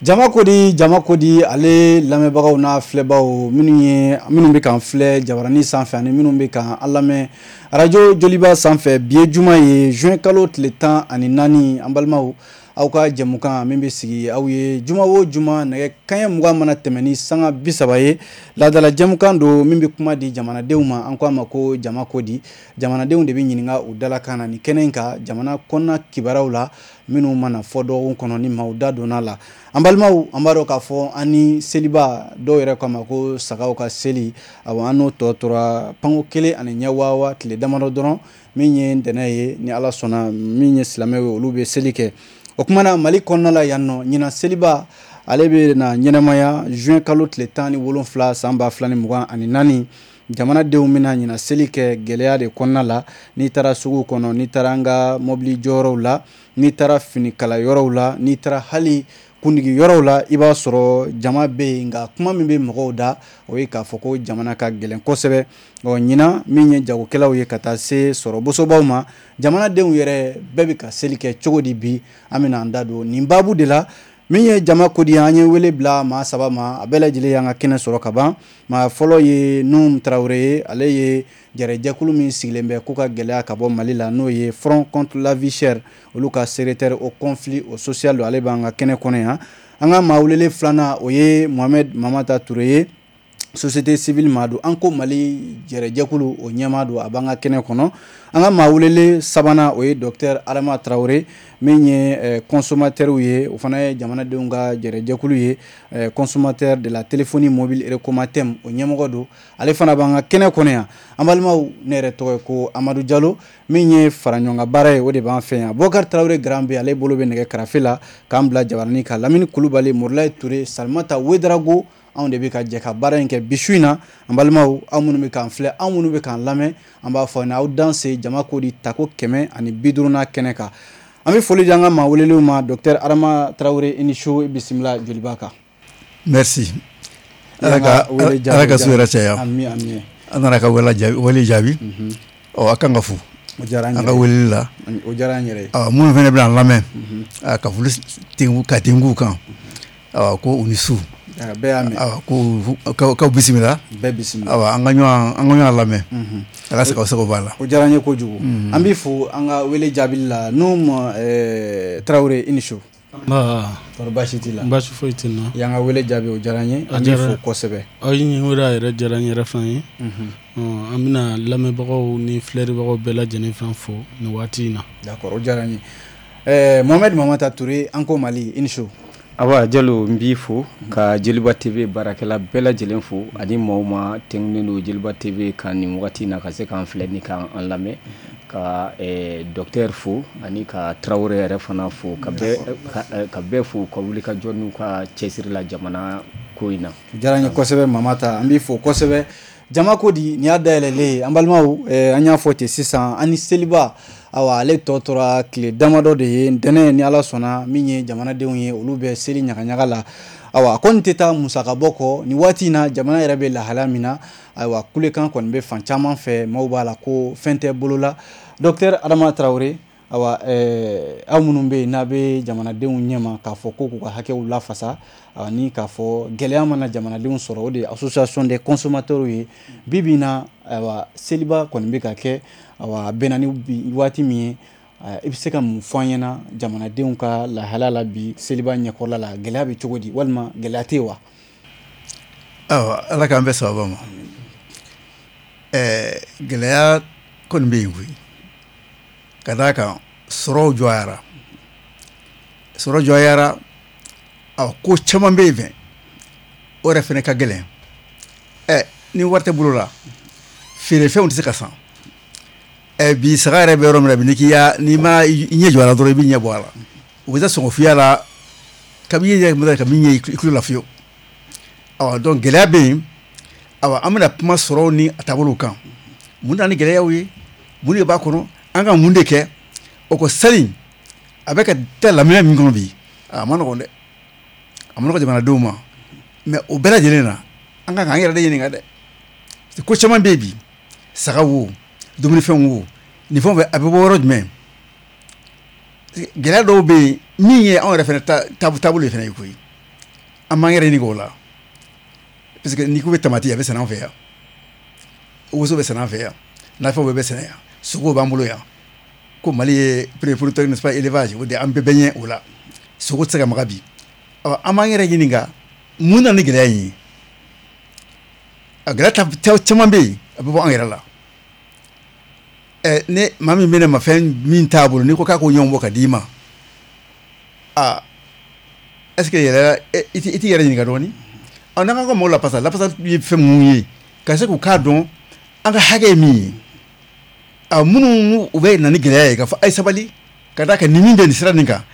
Jama kodi ale lamɛnbagaw na filɛbaw minnu bɛ kan filɛ jabarani sanfɛ ani minnu bɛ kan an lamɛn radio Joliba sanfɛ bi ye juma ye juin kalo tile 14 an balimaw aw ka jɛmukan min bɛ sigi aw ye juma o juma nɛgɛ kanɲɛ 20 mana tɛmɛ ni sanga 30 ye laadala jɛmukan don min bɛ kuma di jamanadenw ma an ko a ma ko jama kodi jamanadenw de bɛ ɲininka u dalakan na ni kɛnɛ in kan jamana kɔnɔna kibaruyaw la minnu mana fɔ dɔgɔkun kɔnɔ ni maaw da donna la an balimaw an b'a dɔn k'a fɔ an ni seliba dɔw yɛrɛ k'a ma ko sagaw ka seli awɔ an n'o tɔ tora panko 1 ani ɲɛ wawa tile damadɔ dɔrɔn min ye ntɛnɛn ye ni ala sɔnna min ye silamɛw ye olu bɛ seli kɛ o kumana Mali kɔnɔna la yan nɔ ɲinan seliba ale bɛ na ɲɛnɛmaya juin kalo tile 17 san 2024 jamanadenw bɛna ɲinan seli kɛ gɛlɛya de kɔnɔna la n'i taara sugu kɔnɔ n'i taara an ka mobili jɔyɔrɔw la n'i taara finikala yɔrɔw la n'i taara hali kundigi yɔrɔw la i b'a sɔrɔ jama bɛ yen nka kuma min bɛ mɔgɔw da o ye k'a fɔ ko jamana ka gɛlɛn kosɛbɛ ɲinan min ye jagokɛlaw ye ka taa se sɔrɔ bosobaw ma jamanadenw yɛrɛ bɛɛ bɛ ka seli kɛ cogo di bi an bɛna an da don nin baabu de la min ye jama kodi an ye wele bila maa 3 ma a bɛɛ lajɛlen y'an ka kɛnɛ sɔrɔ ka ban maa fɔlɔ ye Num Tarawele ye ale ye jɛrɛjɛkulu min sigilen bɛ k'u ka gɛlɛya ka bɔ Mali la n'o ye Front contre la vie chère olu ka secrétaire au conflit au social don ale b'an ka kɛnɛ kɔnɔ yan an ka maa welele filanan o ye Mohamed Mamata Touré ye société civile maa don an ko Mali jɛrɛjɛkulu o ɲɛmaa don a b'an ka kɛnɛ kɔnɔ an ka maa welele sabanan o ye docteur Adama Traoré min ye consommateur ye o fana ye jamanadenw ka jɛrɛjɛkulu ye consommateur de la téléphonie mobile Recomatem o ɲɛmɔgɔ don ale fana b'an ka kɛnɛ kɔnɔ yan an balimaw ne yɛrɛ tɔgɔ ye ko Amadu Jalo min ye faraɲɔgɔnka baara ye o de b'an fɛ yan Bokar Traoré Grand B ale bolo bɛ nɛgɛ karafe la k'an bila jabarani kan Lamini Kulubali Morlaye Touré Salimata Wedrago anw de bɛ ka jɛ ka baara in kɛ bi su in na an balimaw aw minnu bɛ k'an filɛ aw minnu bɛ k'an lamɛn an b'a fɔ aw danse jama kodi tako 150 kɛnɛ kan an bɛ foli di an ka maa welelenw ma docteur Adama Traoré i ni su bisimila Joliba kan merci ala ka su yɛrɛ caya ami an nana ka wele jaabi a kan ka fo o diyara an ka weleli la o diyara an yɛrɛ ye minnu fana bɛ an lamɛn ka foli ka tengu kan ko u ni su bɛɛ y'a mɛn ko bisimila bɛɛ bisimila an ka ɲɔgɔn lamɛn ala sago b'a la o diyara an ye kojugu an b'i fo an ka wele jaabili la Num Tarawele i ni su kɔri baasi t'i la baasi foyi t'i na y'an ka wele jaabi o diyara an ye an b'i fo kosɛbɛ aw ye ɲininka a yɛrɛ diyara n yɛrɛ fana ye an bɛna lamɛnbagaw ni filɛribagaw bɛɛ lajɛlen fɛn fo nin waati in na d'accord o diyara n ye Mohamed Mamata Touré an ko Mali i ni su awa Jalo n b'i fo ka Joliba TV baarakɛla bɛɛ lajɛlen fo ani maaw ma tɛŋunen don Joliba TV kan nin wagati na ka se k'an filɛ ni k'an lamɛn ka docteur fo ani ka Traoré yɛrɛ fana fo ka bɛɛ fo ka wuli ka jɔ n'u ka cɛsiri la jamana ko in na diyara n ye kosɛbɛ Mamata an b'i fo kosɛbɛ jama kodi nin y'a dayɛlɛlen an balimaw an y'a fɔ ten sisan an ni seliba awa ale tɔ tora tile damadɔ de ye ntɛnɛn ni ala sɔnna min ye jamanadenw ye olu bɛ seli ɲagaɲaga la awa a kɔni tɛ taa musaka bɔ kɔ nin waati in na jamana yɛrɛ bɛ lahalaya min na ayiwa kulekan kɔni bɛ fan caman fɛ maaw b'a la ko fɛn tɛ bolo la docteur Adama Traoré awa aw minnu bɛ yen n'a bɛ jamanadenw ɲɛma k'a fɔ ko k'u ka hakɛw lafasa ni k'a fɔ gɛlɛya mana jamanadenw sɔrɔ o de ye association des consommateurs ye bi bi in na ayiwa seliba kɔni bɛ ka kɛ awa a bɛnna ni waati min ye i bɛ se ka mun fɔ an ɲɛna jamanadenw ka lahalaya la bi seliba ɲɛkɔrɔla la gɛlɛya bɛ cogo di walima gɛlɛya tɛ yen wa ala k'an bɛ sababa ma gɛlɛya kɔni bɛ yen koyi ka d'a kan sɔrɔw jɔyara ko caman bɛ yen fɛ o yɛrɛ fana ka gɛlɛn ni wari tɛ bolo la feerefɛnw tɛ se ka san bi saga yɛrɛ bɛ yɔrɔ min na bi n'i ma ɲɛ jɔ a la dɔrɔn i bɛ ɲɛ bɔ a la u bɛ taa sɔngɔ f'iya la kabini i ɲɛ ka min ɲɛ i tulo la fiyewu donc gɛlɛya bɛ yen an bɛna kuma sɔrɔw ni a taabolow kan mun na ni gɛlɛyaw ye mun de b'a kɔnɔ an ka mun de kɛ o ko seli a bɛ ka taa lamɛn min kɔnɔ bi a ma nɔgɔn dɛ a ma nɔgɔn jamanadenw ma mais o bɛɛ lajɛlen na an kan k'an yɛrɛ de ɲininka dɛ ko caman bɛ yen bi saga wo dumunifɛnw wo nin fɛn a bɛ bɔ yɔrɔ jumɛn gɛlɛya dɔw bɛ yen min ye anw yɛrɛ fana taabolo ye fana ye koyi an m'an yɛrɛ ɲini k'o la parce que n'i ko bɛ tamati a bɛ sɛnɛ an fɛ yan woso bɛ sɛnɛ an fɛ yan nafɛnw bɛɛ bɛ sɛnɛ yan sogow b'an bolo yan ko Mali ye premier producteur n'est-ce pas élevage o de an bɛɛ bɛ ɲɛ o la sogo tɛ se ka maga bi an m'an yɛrɛ ɲininka mun na ni gɛlɛya in ye a gɛlɛya caman bɛ yen a bɛ bɔ an yɛrɛ la ne maa min bɛ ne ma fɛn min t'a bolo n'i ko k'a k'o ɲɔgɔn bɔ ka d'i ma est-ce que yɛrɛ i t'i yɛrɛ ɲininka dɔɔni n'an ka mɔgɔw lapasa ye fɛn mun ye ka se k'u k'a dɔn an ka hakɛ ye min ye minnu u bɛ na ni gɛlɛya ye k'a fɔ a ye sabali ka d'a kan ni min bɛ nin sira nin kan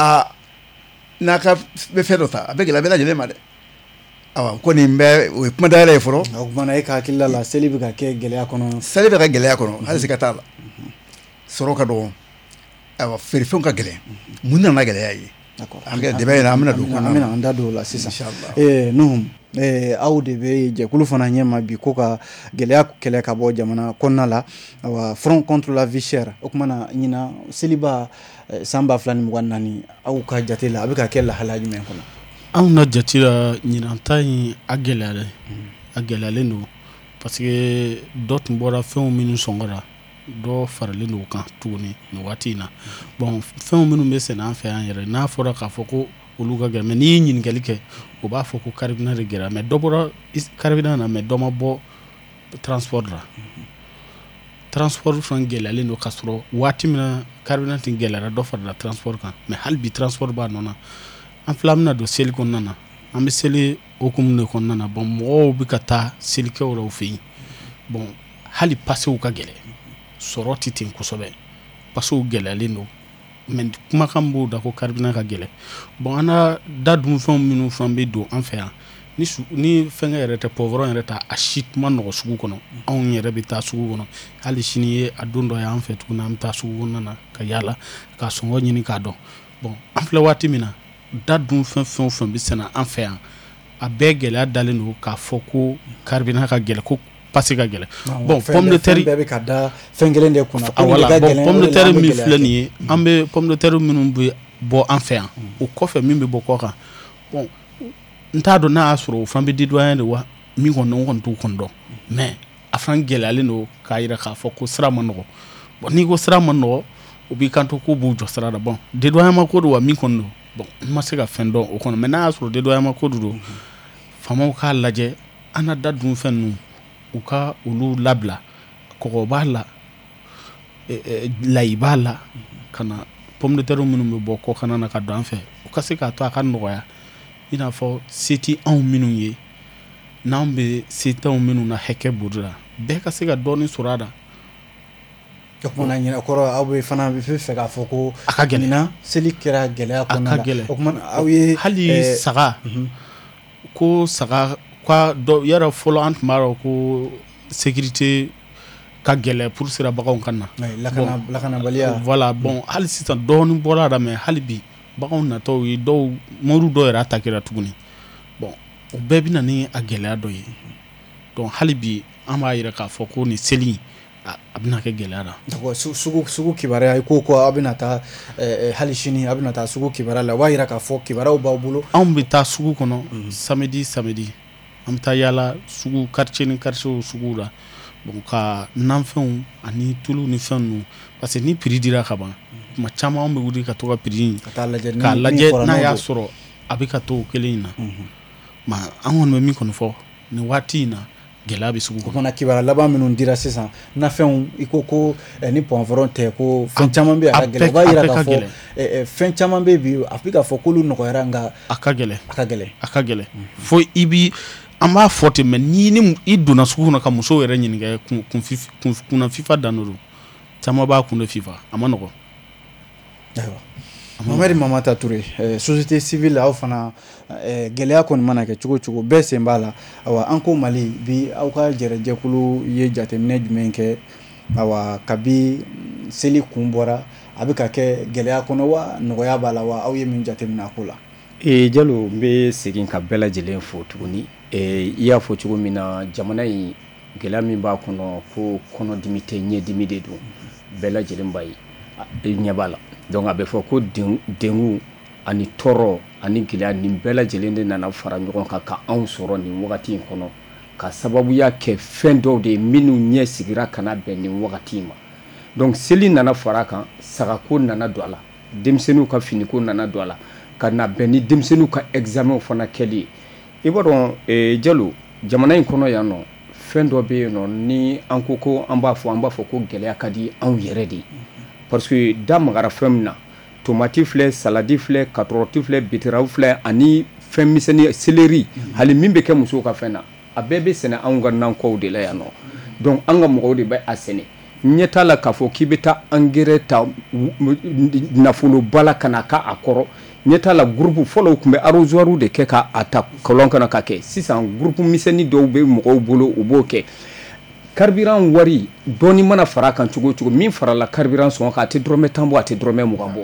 n'a ka bɛ fɛn dɔ ta a bɛ gɛlɛya bɛɛ lajɛlen ma dɛ ko nin bɛ o ye kuma dayɛlɛ ye fɔlɔ o kumana e ka hakilila la seli bɛ ka kɛ gɛlɛya kɔnɔ hali se ka t'a la sɔrɔ ka dɔgɔ feerefɛnw ka gɛlɛn mun nana gɛlɛya ye dɛbɛ in an bɛna don kɔnɔ an bɛna an da don o la sisan Nuhu aw de bɛ jɛkulu fana ɲɛma bi ko ka gɛlɛya kɛlɛ ka bɔ jamana kɔnɔna la front contre la vie chère o kumana ɲina seliba san 2024 aw ka jate la a bɛ ka kɛ lahala jumɛn kɔnɔ anw na jate la ɲinan ta in a gɛlɛyalen don parce que dɔ tun bɔra fɛnw minnu sɔngɔra dɔ faralen don kan tuguni nin waati in na bon fɛnw minnu bɛ sɛnɛ an fɛ yan yɛrɛ n'a fɔra k'a fɔ ko olu ka gɛlɛn mais n'i ye ɲininkali kɛ o b'a fɔ ko carburant de gɛlɛya mais dɔ bɔra carburant na mais dɔ ma bɔ transport la transport fana gɛlɛyalen don k'a sɔrɔ waati min na carburant gɛlɛyara dɔ farala transport kan mais hali bi transport b'a nɔ na an fila bɛna don seli kɔnɔna na an bɛ seli hukumu de kɔnɔna na bon mɔgɔw bɛ ka taa selikɛw yɛrɛw fɛ yen bon hali pasew ka gɛlɛn sɔrɔ tɛ ten kosɛbɛ pasew gɛlɛyalen don mais kumakan b'o da ko carburant ka gɛlɛn bon an ka da dunfɛnw minnu fana bɛ don an fɛ yan ni fɛnkɛ yɛrɛ tɛ pɔvɔrɔn yɛrɛ ta a si tuma nɔgɔ sugu kɔnɔ anw yɛrɛ bɛ taa sugu kɔnɔ hali sini ye a don dɔ y'an fɛ tuguni an bɛ taa sugu kɔnɔna na ka yaala ka sɔngɔ ɲini k'a dɔn bon an filɛ waati min na da dun fɛn o fɛn bɛ sɛnɛ an fɛ yan a bɛɛ gɛlɛya dalen don k'a fɔ ko carburant ka gɛlɛn ko pase ka gɛlɛn bon pomme de terre bɛɛ bɛ ka da fɛn kelen de kunna voilà bon pomme de terre min filɛ nin ye an bɛ pomme de terre minnu bɛ bɔ an fɛ yan o kɔfɛ min bɛ bɔ kɔ kan bon n t'a dɔn n'a y'a sɔrɔ o fana bɛ didoyen de wa min kɔni n kɔni t'o kɔni dɔn mais a fana gɛlɛyalen don k'a jira k'a fɔ ko sira ma nɔgɔ bon n'i ko sira ma nɔgɔ o b'i kanto ko b'u jɔ sira la bon didoyen ma ko don wa min kɔni don bon n ma se ka fɛn dɔn o kɔnɔ mais n'a y'a sɔrɔ didoyen ma ko don faamaw k'a lajɛ an na da dun fɛn ninnu u ka olu labila kɔgɔ b'a la layi b'a la ka na pomme de terre minnu bɛ bɔ kɔkan na ka don an fɛ u ka se k'a to a ka nɔgɔya i n'a fɔ se tɛ anw minnu ye n'anw bɛ se t'anw minnu na hakɛ bori la bɛɛ ka se ka dɔɔnin sɔrɔ a la o kumana ɲina kɔrɔ aw bɛ fana bɛ fɛ k'a fɔ ko a ka gɛlɛn ɲina seli kɛra gɛlɛya kɔnɔna la o kumana aw ye hali saga ko saga ka dɔ yɛrɛ fɔlɔ an tun b'a dɔn ko sécurité ka gɛlɛn pour sira baganw ka na lakanabaliya voilà bon hali sisan dɔɔnin bɔra la mais hali bi baganw natɔw ye dɔw mɔriw dɔw yɛrɛ attaquera tuguni bon o bɛɛ bɛ na ni a gɛlɛya dɔ ye donc hali bi an b'a yɛrɛ k'a fɔ ko nin seli a bɛna kɛ gɛlɛya la sugu kibaruya i ko aw bɛna taa hali sini a bɛna taa sugu kibaruya la o b'a jira k'a fɔ kibaruyaw b'aw bolo anw bɛ taa sugu kɔnɔ samedi an bɛ taa yaala sugu quartier ni quartier sugu la bon ka nanfɛnw ani tulu ni fɛn ninnu parce que ni prix dira ka ban tuma caman an bɛ wuli ka to ka prix k'a lajɛ n'a y'a sɔrɔ a bɛ ka to o kelen in na ma an kɔni bɛ min kɔni fɔ nin waati in na gɛlɛya bɛ sugu kɔnɔ. O fana kibaruya laban minnu dira sisan nafɛnw i ko ni pɔnfɔrɔn tɛ ko fɛn caman bɛ a ka gɛlɛn o b'a jira k'a fɔ fɛn caman bɛ bi a bɛ k'a fɔ k'olu nɔgɔyara nka a ka gɛlɛn fo i bi an b'a fɔ ten mais ni i donna sugu kɔnɔ ka musow yɛrɛ ɲininka kunna fifa dan don caman b'a kun de fifa a ma nɔgɔ. ayiwa Mamadi Mamata Ture société civile aw fana gɛlɛya kɔni mana kɛ cogo cogo bɛɛ sen b'a la awa an ko Mali bi aw ka jɛrɛjɛkulu ye jateminɛ jumɛn kɛ awa kabi seli kun bɔra a bɛ ka kɛ gɛlɛya kɔnɔ wa nɔgɔya b'a la wa aw ye min jateminɛ a ko la. Jalo n bɛ segin ka bɛɛ lajɛlen fo tuguni i y'a fɔ cogo min na jamana in gɛlɛya min b'a kɔnɔ ko kɔnɔdimi tɛ ɲɛdimi de don bɛɛ lajɛlen b'a ye ɲɛ b'a la donc a bɛ fɔ ko dengu ani tɔɔrɔ ani gɛlɛya nin bɛɛ lajɛlen de nana fara ɲɔgɔn kan ka anw sɔrɔ nin wagati in kɔnɔ ka sababuya kɛ fɛn dɔw de minnu ɲɛ sigira kana bɛn nin wagati ma donc seli nana fara kan sagako nana don a la denmisɛnninw ka finiko nana don a la ka na bɛn ni denmisɛnninw ka examenw fana kɛli ye i b'a dɔn Jalo jamana in kɔnɔ yan nɔ fɛn dɔ bɛ yen nɔ ni an ko an b'a fɔ ko gɛlɛya ka di anw yɛrɛ de parce que da magara fɛn min na tomati filɛ saladi filɛ karotti filɛ beteraw filɛ ani fɛn misɛnnin céleri hali min bɛ kɛ musow ka fɛn na a bɛɛ bɛ sɛnɛ anw ka nankɔw de la yan nɔ donc an ka mɔgɔw de bɛ a sɛnɛ ɲɛ t'a la k'a fɔ k'i bɛ taa engrais ta nafoloba la ka na k'a kɔrɔ ɲɛ t'a la groupe fɔlɔ u tun bɛ arrosoir de kɛ k'a ta kɔlɔn kɔnɔ ka kɛ sisan groupe misɛnnin dɔw bɛ mɔgɔw bolo u b'o kɛ carburant wari dɔɔni mana fara kan cogo cogo min farala carburant sɔngɔ kan a tɛ dɔrɔmɛ 10 bɔ a tɛ dɔrɔmɛ 20 bɔ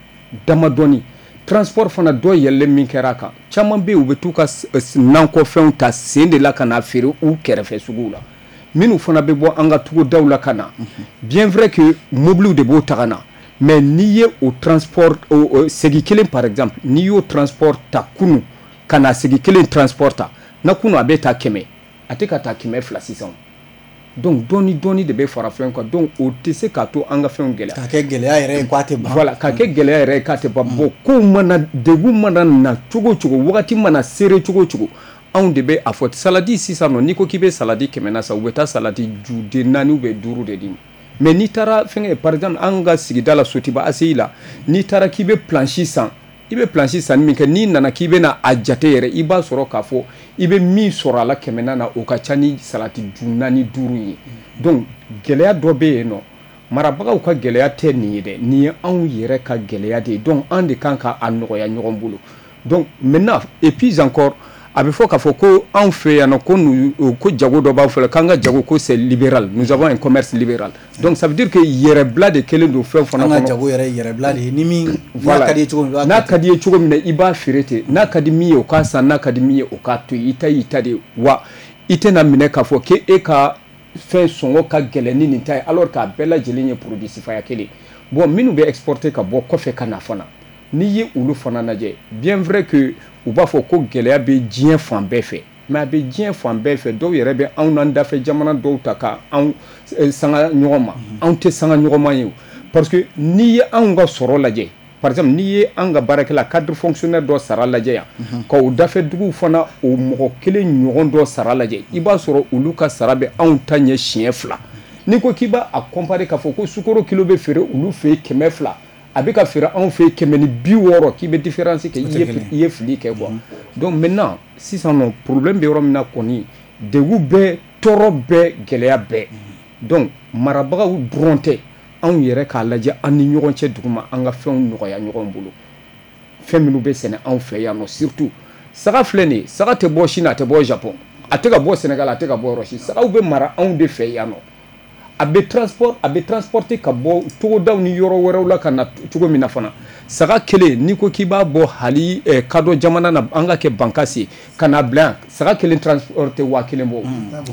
damadɔni transport fana dɔ yɛlɛlen min kɛra kan caman bɛ u bɛ t'u ka nankɔfɛnw ta sen de la ka na feere u kɛrɛfɛ suguw la minnu fana bɛ bɔ an ka tugodaw la ka na bien vrai que mobiliw de b'o ta ka na mais n'i ye o transport segi kelen par exemple n'i y'o transport ta kunu ka na segi kelen transport ta na kunu a bɛ ta 100 a tɛ ka ta 200 sisan donc dɔɔni de bɛ fara fɛn kan donc o tɛ se k'a to an ka fɛnw gɛlɛya k'a kɛ gɛlɛya yɛrɛ ye k'a tɛ ban voilà k'a kɛ gɛlɛya yɛrɛ ye k'a tɛ ban bon kow mana degun mana na cogo cogo wagati mana seere cogo cogo anw de bɛ a fɔ saladi sisan nɔ n'i ko k'i bɛ saladi 100 na sa u bɛ taa saladi juden 4 ou 5 de di ma mais n'i taara fɛngɛ par exemple an ka sigida la Sotiba ACI la n'i taara k'i bɛ planche san i bɛ planche san min kɛ n'i nana k'i bɛ na a jate yɛrɛ i b'a sɔrɔ k'a fɔ i bɛ min sɔrɔ a la 100 na o ka ca ni salati ju 4 5 ye donc gɛlɛya dɔ bɛ yen nɔ marabagaw ka gɛlɛya tɛ nin ye dɛ nin ye anw yɛrɛ ka gɛlɛya de ye donc an de kan ka a nɔgɔya ɲɔgɔn bolo donc maintenant et puis encore a bɛ fɔ k'a fɔ ko anw fɛ yan nɔ ko jago dɔ b'aw fɛ k'an ka jago ko c'est libéral nous avons un commerce libéral donc ça veut dire que yɛrɛbila de kelen don fɛn fana kɔnɔ an ka jago yɛrɛ yɛrɛbila de ye ni min voilà. n'a ka di ye cogo min n'a ka di ye cogo min na i b'a feere ten n'a ka di min ye o k'a san n'a ka di min ye o k'a to yen i ta y'i ta de ye wa i tɛna minɛ k'a fɔ k'e ka fɛn sɔngɔ ka gɛlɛn ni nin ta ye alors k'a bɛɛ lajɛlen ye produit sifaya kelen bon minnu bɛ exporter ka bɔ kɔfɛ ka na fana n'i ye olu fana lajɛ bien vrai que u b'a fɔ ko gɛlɛya bɛ diɲɛ fan bɛɛ fɛ mais a bɛ diɲɛ fan bɛɛ fɛ dɔw yɛrɛ bɛ anw n'an dafɛ jamana dɔw ta ka anw sanga ɲɔgɔn ma anw tɛ sanga ɲɔgɔn ma ye parce que n'i ye anw ka sɔrɔ lajɛ par exemple n'i ye an ka baarakɛla cadre fonctionnaire dɔ sara lajɛ yan ka o dafɛ duguw fana o mɔgɔ kelen ɲɔgɔn dɔ sara lajɛ i b'a sɔrɔ olu ka sara bɛ anw ta ɲɛ siɲɛ 2 n'i ko k'i b'a comparer k'a fɔ ko sukaro kilo bɛ feere olu fɛ yen 200 a bɛ ka feere anw fɛ yen 160 k'i bɛ différence kɛ i ye fili kɛ quoi donc maintenant sisan nɔ problème bɛ yɔrɔ min na kɔni degun bɛɛ tɔɔrɔ bɛɛ gɛlɛya bɛɛ donc marabagaw dɔrɔn tɛ anw yɛrɛ k'a lajɛ an ni ɲɔgɔn cɛ duguma an ka fɛnw nɔgɔya ɲɔgɔn bolo fɛn minnu bɛ sɛnɛ anw fɛ yan nɔ surtout saga filɛ nin ye saga tɛ bɔ Chine a tɛ bɔ Japon a tɛ ka bɔ Sénégal a tɛ ka bɔ Russie sagaw bɛ mara anw de fɛ yan nɔ a bɛ transporter ka bɔ togodaw ni yɔrɔ wɛrɛw la ka na cogo min na fana saga kelen n'i ko k'i b'a bɔ hali kadɔ jamana na an ka kɛ Bankasi ka na bila yan saga kelen transporter 1000 bɔ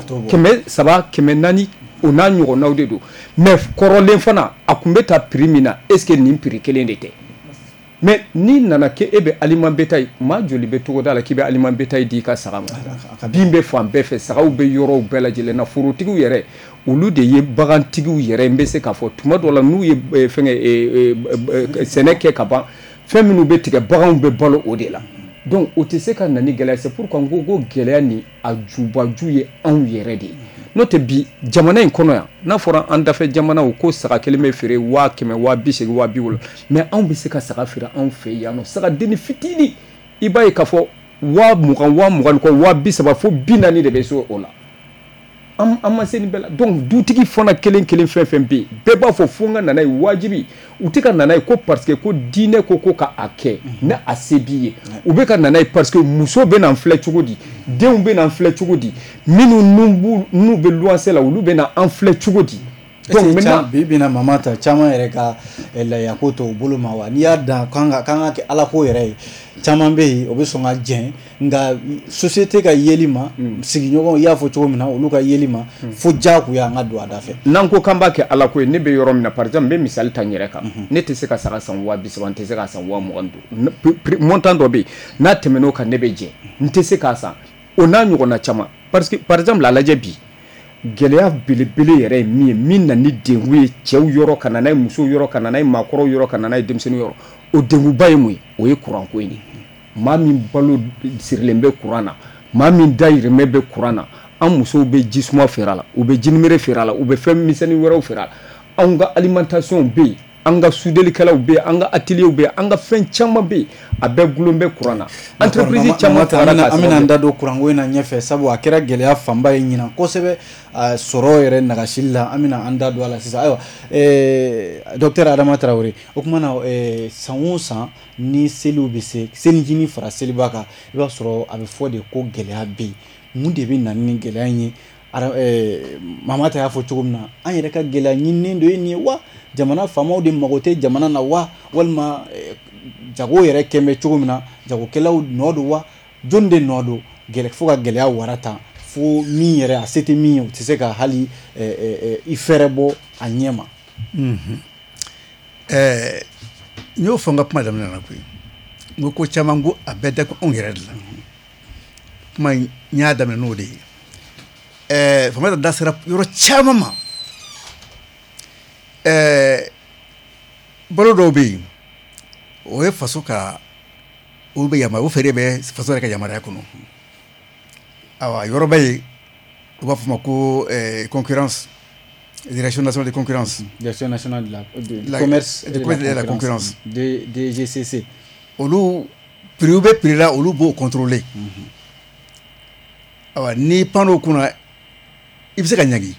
300 400 o n'a ɲɔgɔnnaw de don mais kɔrɔlen fana a tun bɛ ta prix min na est ce que nin prix kelen de tɛ mais n'i nana k'e bɛ aliment bétail maa joli bɛ togoda la k'i bɛ aliment bétail di i ka saga ma bin bɛ fan bɛɛ fɛ sagaw bɛ yɔrɔw bɛɛ lajɛlen na forotigiw yɛrɛ olu de ye bagantigiw yɛrɛ n bɛ se k'a fɔ tuma dɔ la n'u ye sɛnɛ kɛ ka ban fɛn minnu bɛ tigɛ baganw bɛ balo o de la donc o tɛ se ka na ni gɛlɛya c'est pourquoi n ko gɛlɛya nin a jubaju ye anw yɛrɛ de ye n'o tɛ bi jamana in kɔnɔ yan n'a fɔra an dafɛ jamanaw ko saga kelen bɛ feere 100 180 170 mais anw bɛ se ka saga feere anw fɛ yan nɔ saga denni fitini i b'a ye k'a fɔ 20 20 kɔ 30 fo 40 de bɛ so o la an ma se nin bɛɛ la donc dutigi fana kelen fɛn fɛn bɛ yen bɛɛ b'a fɔ fo n ka nana ye wajibi u tɛ ka nana ye ko parce que ko diinɛ ko ka a kɛ ne a se b'i ye u bɛ ka nana ye parce que muso bɛ na filɛ cogo di denw bɛ na filɛ cogo di minnu n'u bɛ luwanse la olu bɛ na an filɛ cogo di donc maintenant bina mamata chama yɛrɛ ka laya ko to bolo ma wa n'i y'a dan kan ka kɛ ala ko yɛrɛ ye caman bɛ yen o bɛ sɔn ka jɛn nka société ka yeli ma sigiɲɔgɔnw i y'a fɔ cogo min na olu ka yeli ma fo diyagoya an ka don a da fɛ n'an ko k'an b'a kɛ ala ko ye ne bɛ yɔrɔ min na par exemple n bɛ misali ta n yɛrɛ kan ne tɛ se ka saga san 30,000 n tɛ se k'a san 25,000 montant dɔ bɛ yen n'a tɛmɛn'o kan ne bɛ jɛn n tɛ se k'a san o n'a ɲɔgɔnna caman parce que par exemple a lajɛ bi gɛlɛya belebele yɛrɛ ye min ye min na ni dengu ye cɛw yɔrɔ ka na n'a ye musow yɔrɔ ka na n'a ye maakɔrɔw yɔrɔ ka na n'a ye denmisɛnninw yɔrɔ o denguba ye mun ye o ye courant ko in de maa min balo sirilen bɛ courant na maa min dayirimɛ bɛ courant na an musow bɛ jisuma feere a la u bɛ jinimere feere a la u bɛ fɛn misɛnnin wɛrɛw feere a la anw ka alimentation bɛ yen an ka sudelikɛlaw bɛ yen an ka ateliers bɛ yen an ka fɛn caman bɛ yen a bɛɛ gulon bɛ courant na entreprise caman taara ka an bɛna an da don courant ko in na ɲɛfɛ sabu a kɛra gɛlɛya fanba ye ɲinan kosɛbɛ sɔrɔ yɛrɛ nagasili la an bɛna an da don a la sisan ayiwa docteur Adama Traoré o kuma na san o san ni seliw bɛ se selicinin fara seliba kan i b'a sɔrɔ a bɛ fɔ de ko gɛlɛya bɛ yen mun de bɛ na ni gɛlɛya in ye Mamata y'a fɔ cogo min na an yɛrɛ ka gɛlɛya ɲininen dɔ ye nin ye wa jamana faamaw de mago tɛ jamana na wa walima jago yɛrɛ kɛn bɛ cogo min na jagokɛlaw nɔ don wa jɔn de nɔ don fo ka gɛlɛya wara tan fo min yɛrɛ a se tɛ min ye o tɛ se ka hali i fɛrɛ bɔ a ɲɛ ma. n y'o fɔ n ka kuma daminɛ na koyi n ko ko caman ko a bɛɛ da anw yɛrɛ de la kuma n y'a daminɛ n'o de ye Famata da sera yɔrɔ caman ma balo dɔw bɛ yen o ye faso ka olu bɛ yamaruya o feere bɛ faso yɛrɛ ka yamaruya kɔnɔ awa yɔrɔ bɛ yen u b'a fɔ ma ko concurrence direction nationale de concurrence direction nationale de commerce et de la concurrence DGCC olu prix bɛ prix la olu b'o contrôler awa ni panneau kunna i bɛ se ka ɲagi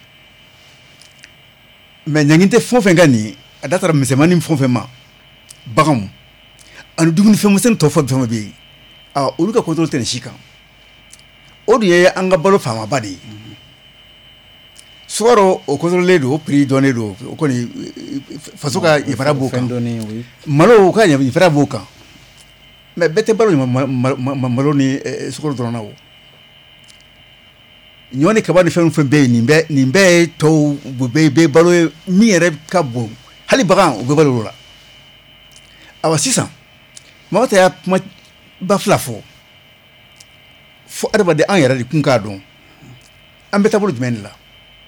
mais ɲagi tɛ fɛn o fɛn ka nin a da taara misɛnmanin fɛn o fɛn ma baganw ani dumunifɛn misɛnnin tɔ fɛn fɛn bɛ yen olu ka contrôle tɛ nin si kan o dun ye an ka balo faamaba de ye sukaro o contrôler don o prix dɔnnen don o kɔni faso ka yamaruya b'o kan malo ka yamaruya b'o kan mais bɛɛ tɛ balo malo ni sukaro dɔrɔn na o ɲɔ ni kaba ni fɛn fɛn bɛ yen nin bɛɛ ye tɔw bɛ balo ye min yɛrɛ ka bon hali bagan u bɛ balo o la awa sisan Mamata y'a kuma ba fila fɔ adamaden an yɛrɛ de kun k'a dɔn an bɛ taabolo jumɛn de la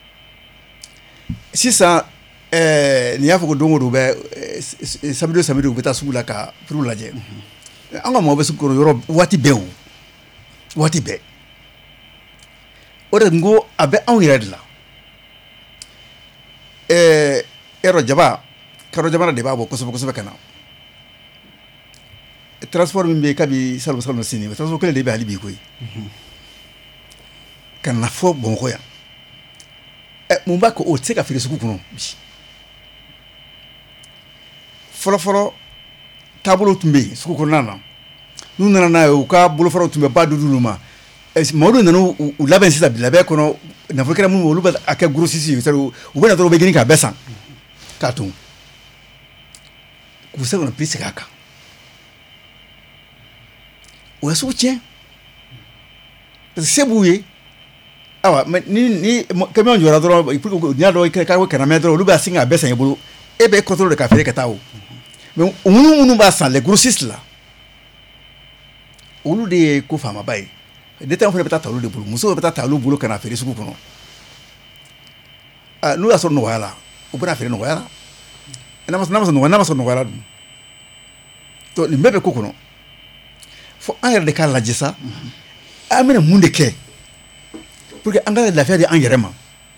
sisan nin y'a fɔ ko don o don u bɛ samedi u bɛ taa sugu la ka furu lajɛ an ka mɔgɔ bɛ sugu kɔnɔ yɔrɔ waati bɛɛ o waati bɛɛ o de ko a bɛ anw yɛrɛ de la yɔrɔ jaba karo jamana de b'a bɔ kosɛbɛ kosɛbɛ ka na transport min bɛ yen kabi salon sini transport kelen de bɛ hali bi koyi ka na fɔ Bamakɔ yan mun b'a kɛ o tɛ se ka feere sugu kɔnɔ bi fɔlɔfɔlɔ taabolo tun bɛ yen sugu kɔnɔna na n'u nana n'a ye u ka bolofaraw tun bɛ ba di olu ma maaw nana u labɛn sisan labɛn kɔnɔ nafolo kɛra minnu olu bɛ a kɛ grossiste ye u bɛ na dɔrɔn u bɛ ɲini k'a bɛɛ san k'a tun k'u se ka na prix segin a kan o ye sugu tiɲɛ parce que se b'u ye awa mɛ ni camion jɔra dɔrɔn pour que n'i y'a dɔn k'a ko kana mɛn dɔrɔn olu b'a sin k'a bɛɛ san i bolo e bɛ contrôle de k'a feere ka taa o mais minnu b'a san les grossistes la olu de ye ko faamaba ye denmisɛnw fana bɛ taa ta olu de bolo musow bɛ taa ta olu bolo ka na feere sugu kɔnɔ n'u y'a sɔrɔ nɔgɔya la u bɛna feere nɔgɔya la n'a ma sɔrɔ nɔgɔya la dun donc nin bɛɛ bɛ ko kɔnɔ fo an yɛrɛ de k'a lajɛ sa an bɛna mun de kɛ pour que an ka lafiya di an yɛrɛ ma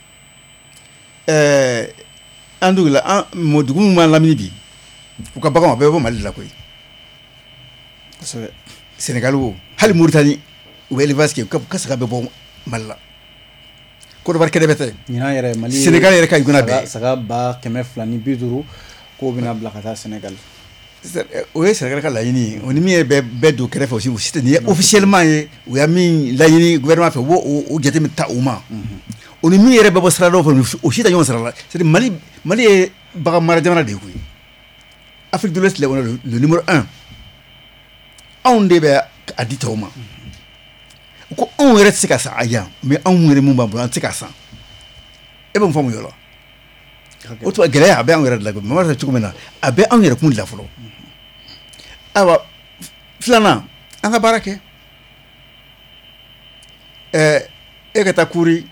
an dugu la dugu minnu b'an lamini bi u ka baganw a bɛɛ bɛ bɔ Mali de la koyi kosɛbɛ Sénégal o hali Mauritanie u bɛ élevage kɛ u ka saga bɛ bɔ Mali la Côte d'Ivoire kɛnɛ bɛ tɛ ɲinan yɛrɛ Mali Sénégal yɛrɛ ka ɲɔgɔnna bɛɛ saga 250,000 k'o bɛna bila ka taa Sénégal o ye Sénégal ka laɲini o ni min ye bɛɛ don kɛrɛfɛ aussi c'était ni officiellement ye o ya min laɲini gouvernement fɛ o jate min ta o ma o ni min yɛrɛ bɛ bɔ sira dɔw fɛ o si tɛ ɲɔgɔn sira la c'est Mali ye bagan mara jamana de ye koyi Afrique de l'Ouest on est le numéro 1 anw de bɛ a di tɔw ma ko anw yɛrɛ tɛ se ka san a yan mais anw yɛrɛ mun b'an bolo an tɛ se ka san e bɛ mun faamu o la o tuma gɛlɛya a bɛ anw yɛrɛ de la mama fɛ cogo min na a bɛ anw yɛrɛ kun de la fɔlɔ ayiwa filanan an ka baara kɛ e ka taa kuuri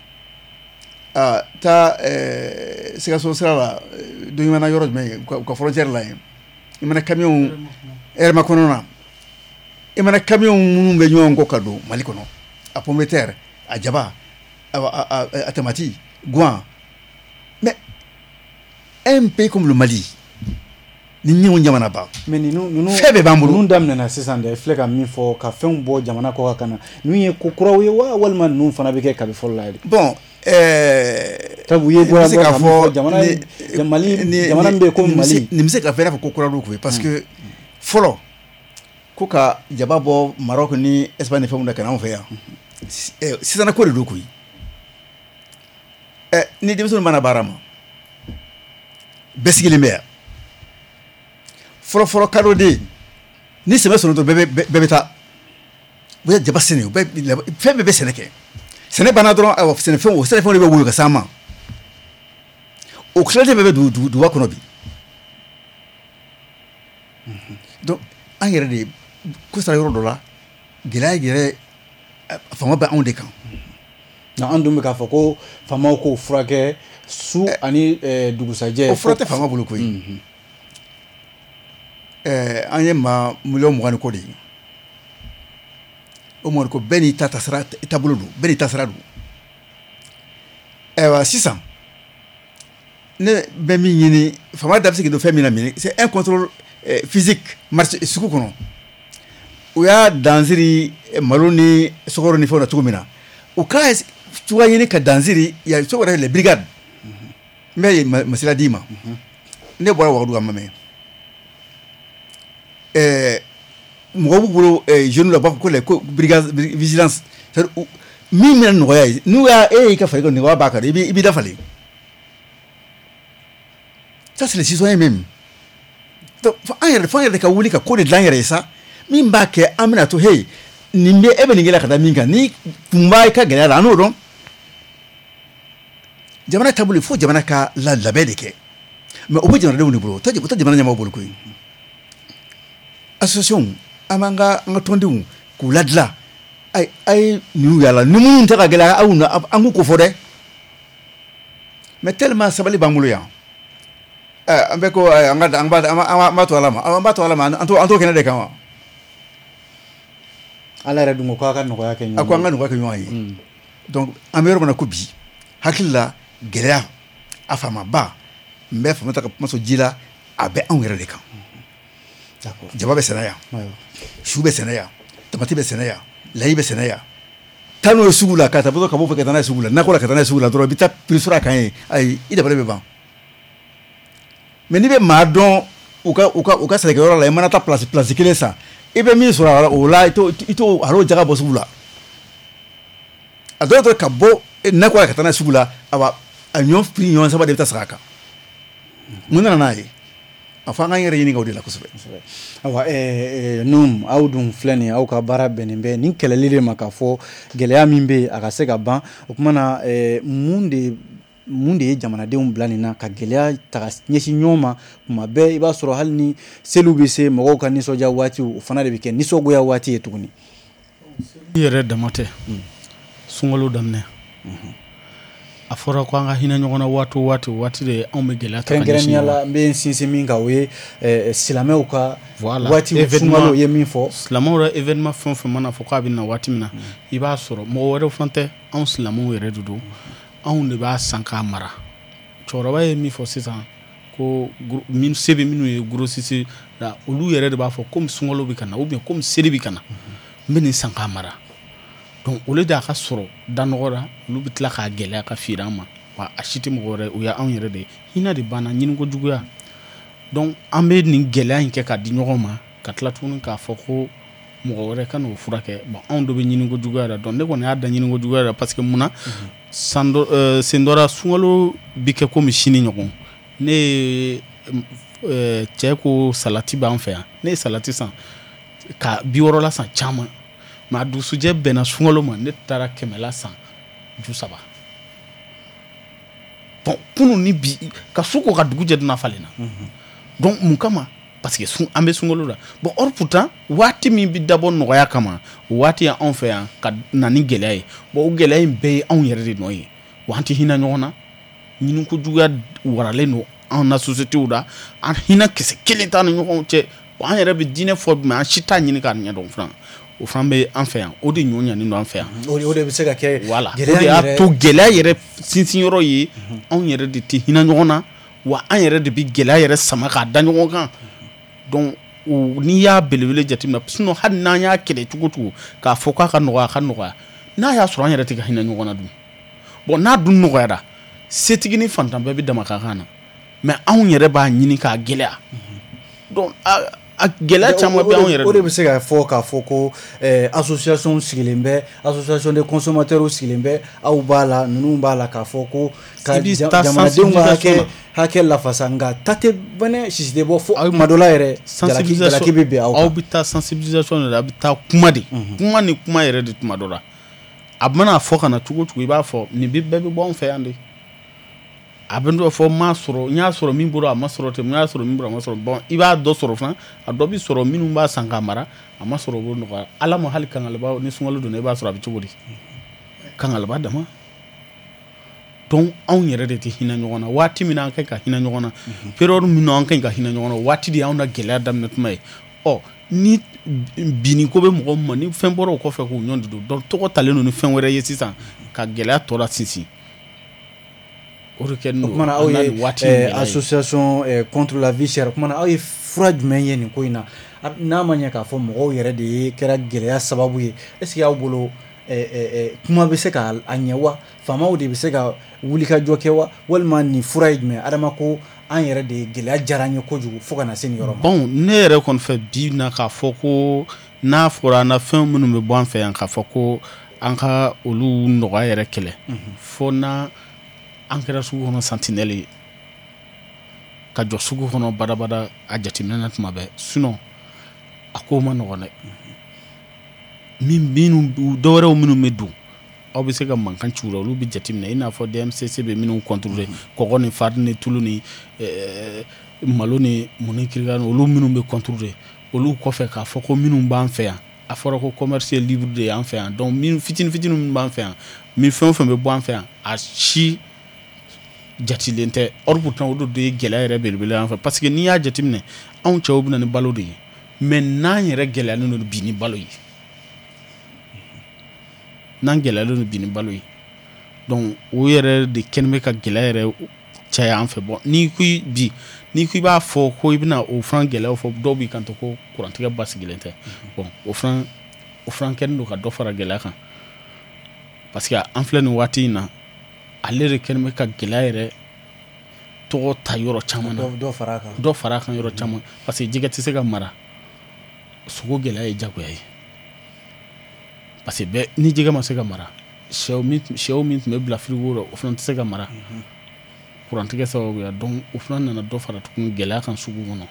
taa Sikaso sira la don mana yɔrɔ jumɛn ye u ka frontière la yen i mana camion Hɛrɛma kɔnɔ na i mana camion minnu bɛ ɲɔgɔn kɔ ka don Mali kɔnɔ a pomme de terre a jaba a tamati guan mais un pays comme le Mali ni ɲɔgɔn jamana ba mais ninnu fɛn bɛɛ b'an bolo ninnu daminɛna sisan de filɛ ka min fɔ ka fɛnw bɔ jamana kɔ ka na ninnu ye ko kuraw ye wa walima ninnu fana bɛ kɛ kabi fɔlɔ la yɛrɛ bon sabu ye bɔra ka fɔ jamana Mali jamana min bɛ ko Mali nin bɛ se ka fɛn fɔ ko kura dɔw koyi parce que fɔlɔ ko ka jaba bɔ Maroc ni Espagne ni fɛnw da ka na anw fɛ yan sisan ko de don koyi ni denmisɛnw mana baara ma bɛɛ sigilen bɛ yan fɔlɔ kadɔden ni sɛbɛ sɔrɔ dɔrɔn bɛɛ bɛ taa u bɛ jaba sɛnɛ fɛn bɛɛ bɛ sɛnɛ kɛ sɛnɛ banna dɔrɔn sɛnɛfɛnw de bɛ woyo ka s'an ma o kilancɛ bɛɛ bɛ duguba kɔnɔ bi donc an yɛrɛ de ko sara yɔrɔ dɔ la gɛlɛya yɛrɛ fanga bɛ anw de kan an dun bɛ k'a fɔ ko faamaw k'o furakɛ su ani dugusajɛ o fura tɛ faama bolo koyi an ye maa miliyɔn 20 ko de ye o mɔni ko bɛɛ n'i ta taabolo don bɛɛ n'i ta sira don ayiwa sisan ne bɛ min ɲini faama da bɛ se k'i don fɛn min na mini c'est un contrôle physique marché sugu kɔnɔ u y'a dansiri malo ni sukaro ni fɛnw na cogo min na u ka cogoya ɲini ka dansiri ya so wɛrɛ les brigades n bɛ masila d'i ma ne bɔra Wagadugu a ma mɛn mɔgɔ b'u bolo jeunes la u b'a fɔ ko les brigades vigilance min bɛna nɔgɔya ye n'u y'i ka fali kɛ nɔgɔya b'a kan i b'i dafalen ça c'est les citoyens même donc an yɛrɛ de ka wuli ka ko de dilan an yɛrɛ ye sa min b'a kɛ an bɛna to hey nin bɛ e bɛ nin kɛ ka da min kan ni kun b'a ka gɛlɛya la an n'o dɔn jamana taabolo fo jamana ka labɛn de kɛ mais o bɛ jamanadenw de bolo o tɛ jamana ɲɛmɔgɔw bolo koyi association an b'an ka tɔndenw k'u ladilan a ye ninnu yala ni minnu tɛ ka gɛlɛya aw na an k'u ko fɔ dɛ mais tellement sabali b'an bolo yan an bɛ ko an b'a to ala ma an b'a to ala ma an t'o kɛnɛ de kan wa ala yɛrɛ dun ko k'a ka nɔgɔya kɛ ɲɔgɔn ye a ko an ka nɔgɔya kɛ ɲɔgɔn ye donc an bɛ yɔrɔ min na ko bi hakili la gɛlɛya a faamaba n bɛ faama ta ka kuma sɔn ji la a bɛ anw yɛrɛ de kan jaba bɛ sɛnɛ yan su bɛ sɛnɛ yan tamati bɛ sɛnɛ yan layi bɛ sɛnɛ yan taa n'o ye sugu la ka taa ka bɔ fɛ ka taa n'a ye sugu la nakɔ la ka taa n'a ye sugu la dɔrɔn i bɛ taa prix sɔrɔ a kan ye ayi i dabali bɛ ban mais n'i bɛ maa dɔn u ka sɛnɛkɛyɔrɔ la i mana taa place kelen san i bɛ min sɔrɔ o la i t'o alo jaga bɔ sugu la a dɔw ka bɔ nakɔ la ka taa n'a ye sugu la a ɲɔ prix ɲɔgɔn saba de bɛ taa sara a kan mun nana n'a ye a fɔ an k'an yɛrɛ ɲininka o de la kosɛbɛ awa Num aw dun filɛ nin ye aw ka baara bɛnnen bɛ nin kɛlɛli de ma k'a fɔ gɛlɛya min bɛ yen a ka se ka ban o tuma na mun de ye jamanadenw bila nin na ka gɛlɛya ta ka ɲɛsin ɲɔgɔn ma tuma bɛɛ i b'a sɔrɔ hali ni seliw bɛ se mɔgɔw ka nisɔndiya waatiw o fana de bɛ kɛ nisɔngoya waati ye tuguni i yɛrɛ dama tɛ sunkalo daminɛ a fɔra ko an ka hinɛ ɲɔgɔn na waati de anw bɛ gɛlɛya ta ka ɲɛsin kɛrɛnkɛrɛnnenya la n bɛ sinsin min kan o ye silamɛw ka waati sunkalo ye min fɔ silamɛw yɛrɛ événement fɛn o fɛn mana fɔ k'a bɛ na waati min na i b'a sɔrɔ mɔgɔ wɛrɛw fana tɛ anw silamɛw yɛrɛ de don anw de b'a san k'a mara cɛkɔrɔba ye min fɔ sisan ko se bɛ minnu ye grossiste la olu yɛrɛ de b'a fɔ komi sunkalo bɛ ka na ou bien komi seli bɛ ka na n bɛ nin san k'a mara donc olu de a ka sɔrɔ danɔgɔ la olu bɛ tila k'a gɛlɛya ka feere an ma wa a si tɛ mɔgɔ wɛrɛ o y'anw yɛrɛ de ye hinɛ de banna ɲiniko juguya donc an bɛ nin gɛlɛya in kɛ k'a di ɲɔgɔn ma ka tila tuguni k'a fɔ ko mɔgɔ wɛrɛ ka n'o furakɛ bon anw dɔ bɛ ɲiniko juguya la donc ne kɔni y'a da ɲiniko juguya la parce que munna sen dɔ la sunkalo bi kɛ komi sini ɲɔgɔn ne ye cɛ ko salati b'an fɛ yan ne ye salati san ka 60 la san caman mais a dusujɛ bɛnna sunkalo ma ne taara 100 la san ju 3 bon kunun ni bi ka su ko ka dugu jɛ duna falenna donc mun kama parce que an bɛ sunkalo la bon or pourtant waati min bi dabɔ nɔgɔya kama waati y'anw fɛ yan ka na ni gɛlɛya ye bon o gɛlɛya in bɛɛ ye anw yɛrɛ de nɔ ye wa an tɛ hinɛ ɲɔgɔn na ɲiniko juguya waralen don anw na société la an hinɛ kisɛ kelen t'an ni ɲɔgɔn cɛ bon an yɛrɛ bɛ diinɛ fɔ mais an si t'a ɲini k'a ɲɛdɔn fana o fana bɛ an fɛ yan o de ɲɔɲanen don an fɛ yan o de bɛ se ka kɛ voilà o de y'a to gɛlɛya yɛrɛ sinsin yɔrɔ ye anw yɛrɛ de tɛ hinɛ ɲɔgɔn na wa an yɛrɛ de bɛ gɛlɛya yɛrɛ sama k'a da ɲɔgɔn kan donc n'i y'a belebele jateminɛ sinon hali n'an y'a kɛlɛ cogo cogo k'a fɔ k'a ka nɔgɔya n'a y'a sɔrɔ an yɛrɛ tɛ ka hinɛ ɲɔgɔn na dun bon n'a dun nɔgɔyara setigi ni fantan bɛɛ bɛ dama ka kan na mais anw yɛrɛ b'a ɲini k'a gɛlɛya donc a gɛlɛya caman bɛ anw yɛrɛ o de bɛ se ka fɔ k'a fɔ ko association sigilen bɛ association des consommateurs sigilen bɛ aw b'a la ninnu b'a la k'a fɔ ko ka jamanadenw ka hakɛ lafasa nka ta tɛ bɛnɛ sisi tɛ bɔ fo kuma dɔ la yɛrɛ jalaki bɛ bɛn aw bɛ taa sensibilisation de la a bɛ taa kuma de kuma ni kuma yɛrɛ de tuma dɔ la a mana fɔ ka na cogo cogo i b'a fɔ nin bɛɛ bɛ bɔ anw fɛ yan de a bɛ dɔ fɔ n y'a sɔrɔ min bolo a ma sɔrɔ ten n y'a sɔrɔ min bolo a ma sɔrɔ bon i b'a dɔ sɔrɔ fana a dɔ bɛ sɔrɔ minnu b'a san k'a mara a ma sɔrɔ o b'o nɔgɔya ala ma hali kangalaba ni sunkalo donna i b'a sɔrɔ a bɛ cogo di kangalaba dama donc anw yɛrɛ de tɛ hinɛ ɲɔgɔn na waati min an kan ka hinɛ ɲɔgɔn na période min an kan ka hinɛ ɲɔgɔn na waati de y'anw na gɛlɛya daminɛ tuma ye ni binni ko bɛ mɔgɔ min ma ni fɛn bɔra o kɔfɛ k'u ɲɔn de don donc tɔgɔ talen don ni fɛn wɛrɛ ye sisan ka gɛlɛya tɔ la sinsin o de kɛ n'o kumana aw ye association contre la vie chère kumana aw ye fura jumɛn ye nin ko in na n'a ma ɲɛ k'a fɔ mɔgɔw yɛrɛ de ye kɛra gɛlɛya sababu ye est ce que aw bolo kuma bɛ se ka a ɲɛ wa faamaw de bɛ se ka wulikajɔ kɛ wa walima nin fura ye jumɛn adama ko an yɛrɛ de gɛlɛya diyara an ye kojugu fo ka na se nin yɔrɔ ma bon ne yɛrɛ kɔni fɛ bi na k'a fɔ ko n'a fɔra an na fɛn minnu bɛ bɔ an fɛ yan k'a fɔ ko an ka olu nɔgɔya yɛrɛ kɛlɛ fo na an kɛra sugu kɔnɔ sentinelle ye ka jɔ sugu kɔnɔ badabada a jateminɛ na tuma bɛɛ sinon a ko ma nɔgɔn dɛ dɔwɛrɛw minnu bɛ don aw bɛ se ka mankan ci u la olu bɛ jateminɛ i n'a fɔ DMCC bɛ minnu contrôler kɔgɔ ni farine ni tulu ni malo ni mun ni kirika olu minnu bɛ contrôler olu kɔfɛ k'a fɔ ko minnu b'an fɛ yan a fɔra ko commerce libre de y'an fɛ yan donc min fitinin minnu b'an fɛ yan min fɛn o fɛn bɛ bɔ an fɛ yan a si jatilen tɛ or pourtant o de ye gɛlɛya yɛrɛ belebele an fɛ parce que n'i y'a jateminɛ anw cɛw bɛ na ni balo de ye mais n'an yɛrɛ gɛlɛyalen don bi ni balo ye n'an gɛlɛyalen don bi ni balo ye donc o yɛrɛ de kɛlen bɛ ka gɛlɛya yɛrɛ caya an fɛ bon n'i ko i b'a fɔ ko i bɛna o fana gɛlɛyaw fɔ dɔw b'i kanto ko kurantigɛ basigilen tɛ bon o fana kɛlen don ka dɔ fara gɛlɛya kan parce que an filɛ nin waati in na ale de kɛlen bɛ ka gɛlɛya yɛrɛ tɔgɔ ta yɔrɔ caman na dɔ fara kan yɔrɔ caman parce que jɛgɛ tɛ se ka mara sogo gɛlɛya ye jagoya ye parce que ni jɛgɛ ma se ka mara sɛw min tun bɛ bila frigo la o fana tɛ se ka mara kurantigɛ sababuya donc o fana nana dɔ fara tuguni gɛlɛya kan sugu kɔnɔ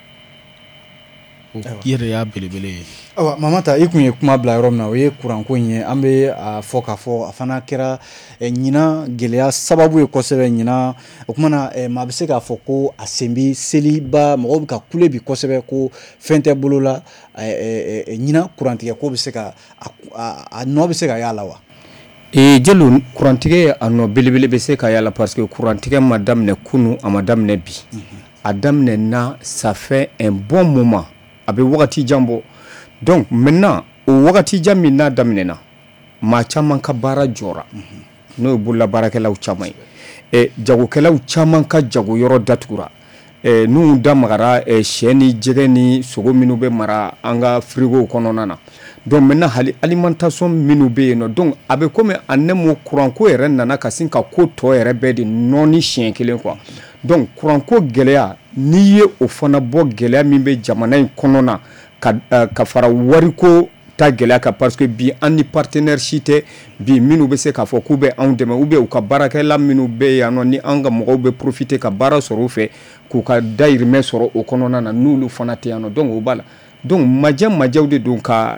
o yɛrɛ y'a belebele ye awa Mamata i kun ye kuma bila yɔrɔ min na o ye kuranko in ye an bɛ a fɔ k'a fɔ a fana kɛra ɲina gɛlɛya sababu ye kosɛbɛ ɲina o kuma na maa bɛ se k'a fɔ ko a sen bɛ seliba mɔgɔw bɛ ka kule bi kosɛbɛ ko fɛn tɛ bolo la ɲina kurantigɛ ko bɛ se ka a nɔ bɛ se ka y'a la wa jeliw kurantigɛ a nɔ belebele bɛ se ka y'a la parce que kurantigɛ ma daminɛ kunu a ma daminɛ bi a daminɛ na ça fait un bon moment a bɛ wagati jan bɔ donc maintenant o wagati jan min n'a daminɛna maa caman ka baara jɔra n'o ye bololabaarakɛlaw caman ye jagokɛlaw caman ka jago yɔrɔ datugura n'u da magara sɛ ni jɛgɛ ni sogo minnu bɛ mara an ka frigo kɔnɔna na donc maintenant hali alimentation minnu bɛ yen nɔ donc a bɛ komi a nɛmu kuranko yɛrɛ nana ka sin ka ko tɔ yɛrɛ bɛɛ de nɔɔni siɲɛ kelen quoi donc kuranko gɛlɛya n'i ye o fana bɔ gɛlɛya min bɛ jamana in kɔnɔna ka fara wariko ta gɛlɛya kan parce que bi an ni partenaire si tɛ bi minnu bɛ se k'a fɔ k'u bɛ anw dɛmɛ ou bien u ka baarakɛla minnu bɛ yan nɔ ni an ka mɔgɔw bɛ profiter ka baara sɔrɔ u fɛ k'u ka dayirimɛ sɔrɔ o kɔnɔna na n'olu fana tɛ yan nɔ donc o b'a la donc majɛw de don ka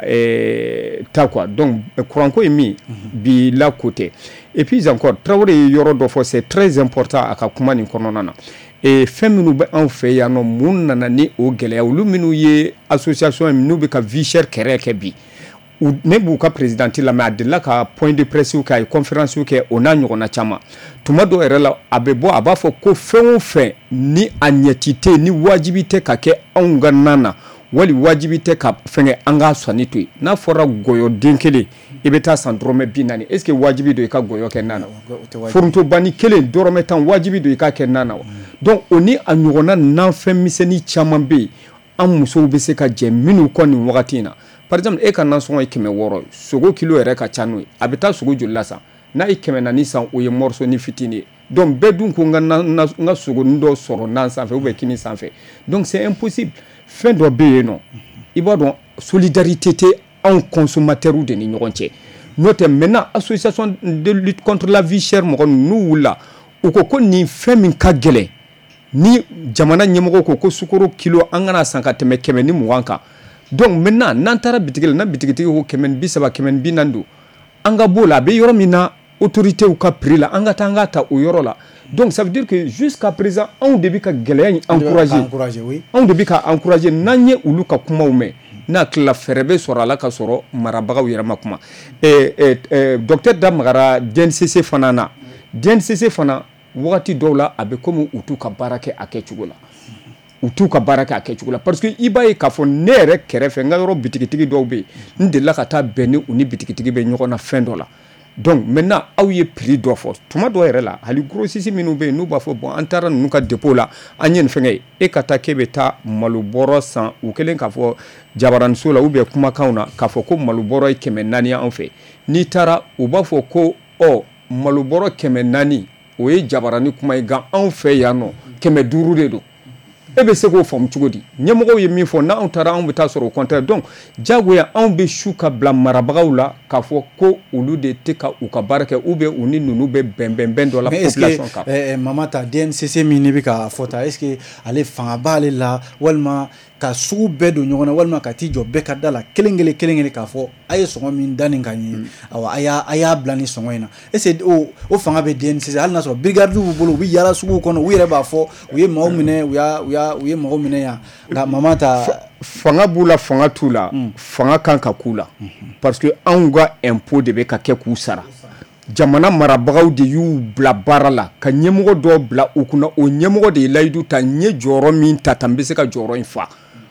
ta quoi donc kuranko ye min bi la côté et puis encore Traoré ye yɔrɔ dɔ fɔ c'est très important a ka kuma nin kɔnɔna na et fɛn minnu bɛ anw fɛ yan nɔ mun nana ni o gɛlɛya olu minnu ye association n'u bɛ ka vie chère kɛrɛ kɛ bi ne b'u ka présidente la mais a delila ka point de presse kɛ a ye conférence kɛ o n'a ɲɔgɔnna caman tuma dɔw yɛrɛ la a bɛ bɔ a b'a fɔ ko fɛn o fɛn ni a ɲɛti tɛ ni wajibi tɛ ka kɛ anw ka nan na wali wajibi tɛ ka fɛngɛ an k'a sɔnni to yen n'a fɔra gɔyɔden kelen i bɛ taa san dɔrɔmɛ 40 est ce que wajibi don i ka gɔyɔ kɛ nan na forontobani kelen dɔrɔmɛ 10 wajibi don i ka kɛ nan na wa donc o ni a ɲɔgɔnna nanfɛn misɛnnin caman bɛ yen an musow bɛ se ka jɛ minnu kɔ nin wagati in na par exemple e ka nansɔngɔ ye 600 sogo kilo yɛrɛ ka ca n'o ye a bɛ taa sogo joli la san n'a ye 400 san o ye morceau ni fitinin ye donc bɛɛ dun ko n ka sogonin dɔ sɔrɔ nan sanfɛ ou bien kini sanfɛ donc c'est impossible fɛn dɔ bɛ yen nɔ i b'a dɔn solidarité tɛ anw consommateurs de ni ɲɔgɔn cɛ n'o tɛ maintenant association de lutte contre la vie chère mɔgɔ n'u wulila u ko nin fɛn min ka gɛlɛn ni jamana ɲɛmɔgɔ ko sukaro kilo an kana san ka tɛmɛ 120 kan donc maintenant n'an taara bitigi la na bitigitigi ko 130 140 don an ka b'o la a bɛ yɔrɔ min na autorités ka prix la an ka taa an ka ta o yɔrɔ la donc ça veut dire que jusqu'à présent anw de bɛ ka gɛlɛya in encourager anw de bɛ ka encourager n'an ye olu ka kumaw mɛn n'a tilala fɛɛrɛ bɛ sɔrɔ a la ka sɔrɔ marabagaw yɛrɛ ma kuma docteur da magara DNCC fana na DNCC fana wagati dɔw la a bɛ komi u t'u ka baara kɛ a kɛcogo la u t'u ka baara kɛ a kɛcogo la parce que i b'a ye k'a fɔ ne yɛrɛ kɛrɛfɛ n ka yɔrɔ bitigitigi dɔw bɛ yen n delila ka taa bɛn ni u ni bitigitigi bɛ ɲɔgɔn na fɛn dɔ la donc maintenant aw ye prix dɔ fɔ tuma dɔ yɛrɛ la hali grossiste minnu bɛ yen n'u b'a fɔ bon an taara ninnu ka dépôt la an ye nin fɛngɛ ye e ka taa k'e bɛ taa malo bɔrɔ san u kɛlen k'a fɔ jabaraniso la ou bien kumakanw na k'a fɔ ko malo bɔrɔ ye 400 an fɛ n'i taara u b'a fɔ ko malo bɔrɔ 400 o ye jabarani kuma ye nka anw fɛ yan nɔ 500 de don e bɛ se k'o faamu cogo di ɲɛmɔgɔw ye min fɔ n'anw taara anw bɛ taa sɔrɔ o contraire donc diyagoya anw bɛ su ka bila marabagaw la k'a fɔ ko olu de tɛ ka u ka baara kɛ ou bien u ni ninnu bɛ bɛn dɔ la population kan. mais Mamata DNCC min ni bɛ ka fɔ ta est ce que ale fanga b'ale la walima ka sugu bɛɛ don ɲɔgɔn na walima ka t'i jɔ bɛɛ ka da la kelen kelen k'a fɔ a ye sɔngɔ min da nin ka ɲɛ awɔ a y'a bila nin sɔngɔ in na est ce que o fanga bɛ DNCC hali n'a sɔrɔ brigade b'u bolo u bɛ yaala suguw kɔnɔ u yɛrɛ b'a fɔ u ye maaw minɛ u ye mɔgɔw minɛ yan nka Mamata fanga b'u la fanga t'u la fanga kan ka k'u la parce que anw ka impôt de bɛ ka kɛ k'u sara jamana marabagaw de y'u bila baara la ka ɲɛmɔgɔ dɔw bila u kunna o ɲɛmɔgɔ de ye layidu ta n ye jɔyɔrɔ min ta n bɛ se ka jɔyɔrɔ in fa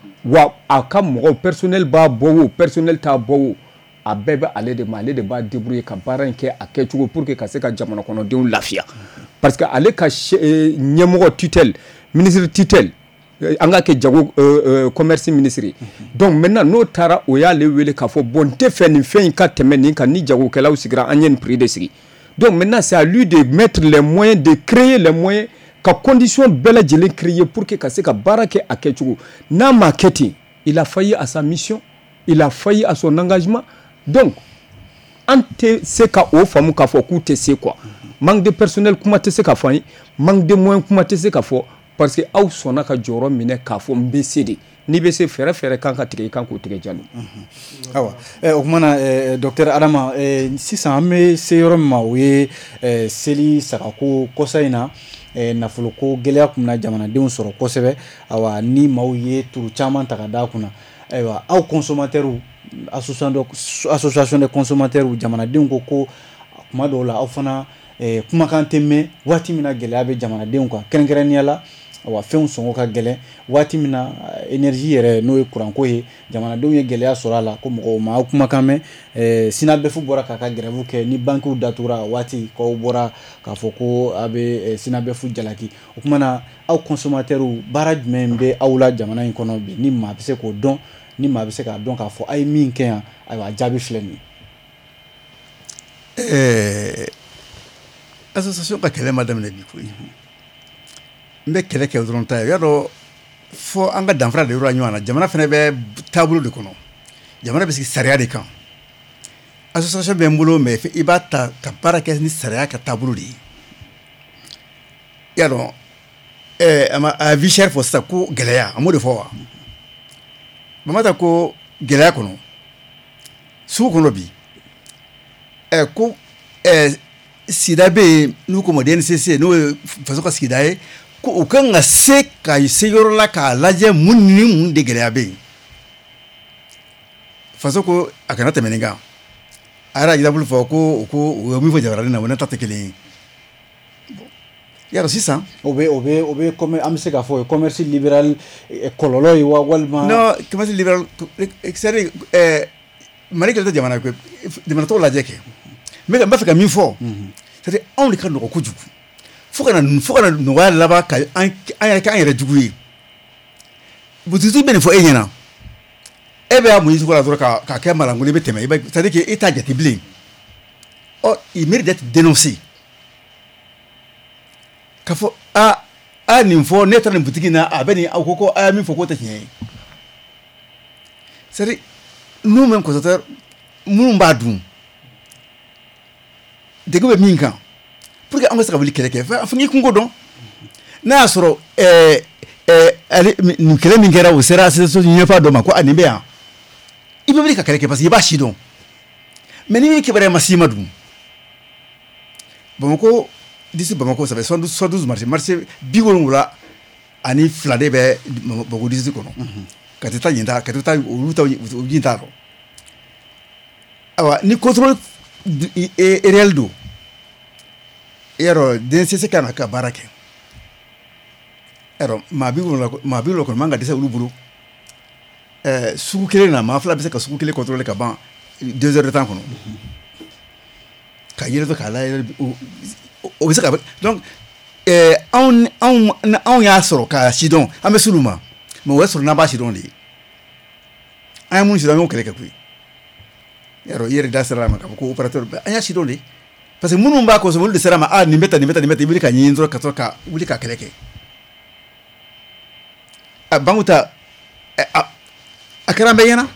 wa a ka mɔgɔw personnel b'a bɔ o personnel t'a bɔ o a bɛɛ bɛ ale de ma ale de b'a débrouiller ka baara in kɛ a kɛcogo pour que ka se ka jamana kɔnɔdenw lafiya parce que ale ka ɲɛmɔgɔ tutelle ministre tutelle an ka kɛ jago commerce ministre donc maintenant n'o taara o y'ale wele k'a fɔ bon n tɛ fɛ nin fɛn in ka tɛmɛ nin kan ni jagokɛlaw sigira an ye nin prix de sigi donc maintenant c'est à lui de mettre les moyens de créer les moyens ka condition bɛɛ lajɛlen créer pour que ka se ka baara kɛ a kɛcogo n'a ma kɛ ten il a failli à sa mission il a failli à son engagement donc an tɛ se ka o faamu k'a fɔ k'u tɛ se quoi manque de personnel kuma tɛ se ka fɔ an ye manque de moyens kuma tɛ se ka fɔ parce que aw sɔnna ka jɔyɔrɔ minɛ k'a fɔ n bɛ se de n'i bɛ se fɛɛrɛ kan ka tigɛ i kan k'o tigɛ jalo awa o kuma na docteur Adama sisan an bɛ se yɔrɔ min ma o ye seli sagako kɔsa in na nafolo ko gɛlɛya kun na jamanadenw sɔrɔ kosɛbɛ awa ni maaw ye turu caman ta ka d'a kunna ayiwa aw consommateurs association de consommateurs jamanadenw ko kuma dɔw la aw fana kumakan tɛ mɛn waati min na gɛlɛya bɛ jamanadenw kan kɛrɛnkɛrɛnnenya la awa fɛnw sɔngɔ ka gɛlɛn waati min na énergie yɛrɛ n'o ye kuranko ye jamanadenw ye gɛlɛya sɔrɔ a la ko mɔgɔw ma aw kumakan mɛn sinabefu bɔra k'a ka grève kɛ ni bankiw datugura waati k'aw bɔra k'a fɔ ko a bɛ sinabefu jalaki o kuma na aw consommateurs baara jumɛn bɛ aw la jamana in kɔnɔ bi ni maa bɛ se k'o dɔn ni maa bɛ se k'a dɔn k'a fɔ a ye min kɛ yan ayiwa a jaabi filɛ nin ye association ka kɛlɛ ma daminɛ bi koyi n bɛ kɛlɛ kɛ dɔrɔn ta ye y'a dɔn fɔ an ka danfara de yɔrɔ ɲɔgɔn na jamana fana bɛ taabolo de kɔnɔ jamana bɛ sigi sariya de kan association bɛ n bolo mais i b'a ta ka baara kɛ ni sariya ka taabolo de ye y'a dɔn a vie chère fɔ sisan ko gɛlɛya a m'o de fɔ wa Bamata ko gɛlɛya kɔnɔ sugu kɔnɔ bi ko sida bɛ yen n'u ko ma DNCC n'o ye faso ka sigida ye ko u kan ka se yɔrɔ la k'a lajɛ mun ni mun de gɛlɛya bɛ yen faso ko a kana tɛmɛ nin kan a yɛrɛ y'a fɔ ko u ye min fɔ jabarani na o ne ta tɛ kelen ye yàrá sisan o bɛ comme an bɛ se k'a fɔ o ye commerce libéral kɔlɔlɔ ye wa walima non commerce libéral c'est-à-dire Mali kɛlɛ tɛ jamana ye jamana tɔw lajɛ kɛ n b'a fɛ ka min fɔ c'est-à-dire anw de ka nɔgɔ kojugu fo ka na nɔgɔya laban ka an yɛrɛ kɛ an yɛrɛ jugu ye butigi bɛ nin fɔ e ɲɛna e bɛ y'a mun cogo la dɔrɔn k'a kɛ malankolon i bɛ tɛmɛ c'est-à-dire que e t'a jate bilen il mérite d'être dénoncé k'a fɔ nin fɔ ne taara nin butigi na a bɛ nin aw ko a y'a min fɔ k'o tɛ tiɲɛ ye c'est-à-dire nous même consommateurs minnu b'a dun degun bɛ min kan pour que an ka se ka wuli kɛlɛ kɛ fo n'i kungo dɔn n'a y'a sɔrɔ nin kɛlɛ min kɛra o sera ɲɛfɔ dɔ ma ko nin bɛ yan i bɛ wuli ka kɛlɛ kɛ parce que i b'a si dɔn mais ni kibaruya ma s'i ma dun Bamako d'ici Bamako ça fait 72 marché 70 ani 2 de bɛ Bamako d'ici kɔnɔ ka taa yen ta ka taa olu ta yen ta dɔn awa ni contrôle réel do yɔrɔ DNCC kan ka baara kɛ yɔrɔ maa bi wolo kɔnɔ man ka dɛsɛ olu bolo sugu kelen na maa 2 bɛ se ka sugu kelen contrôler ka ban 2 heures de temps kɔnɔ ka yɛlɛ to k'a layɛ o bɛ se ka donc anw y'a sɔrɔ k'a sidɔn an bɛ s'olu ma mais o y'a sɔrɔ n'an b'a sidɔn de ye an ye minnu sidɔn an y'o kɛlɛ kɛ koyi yɔrɔ i yɛrɛ da sera a ma k'a fɔ ko opérateur an y'a sidɔn de parce que minnu b'a kɔsɔn olu de sera a ma nin bɛ tan nin bɛ tan nin bɛ tan i wuli ka ɲɛɲini dɔrɔn ka sɔrɔ ka wuli ka kɛlɛ kɛ a banku ta a kɛra an bɛɛ ɲɛna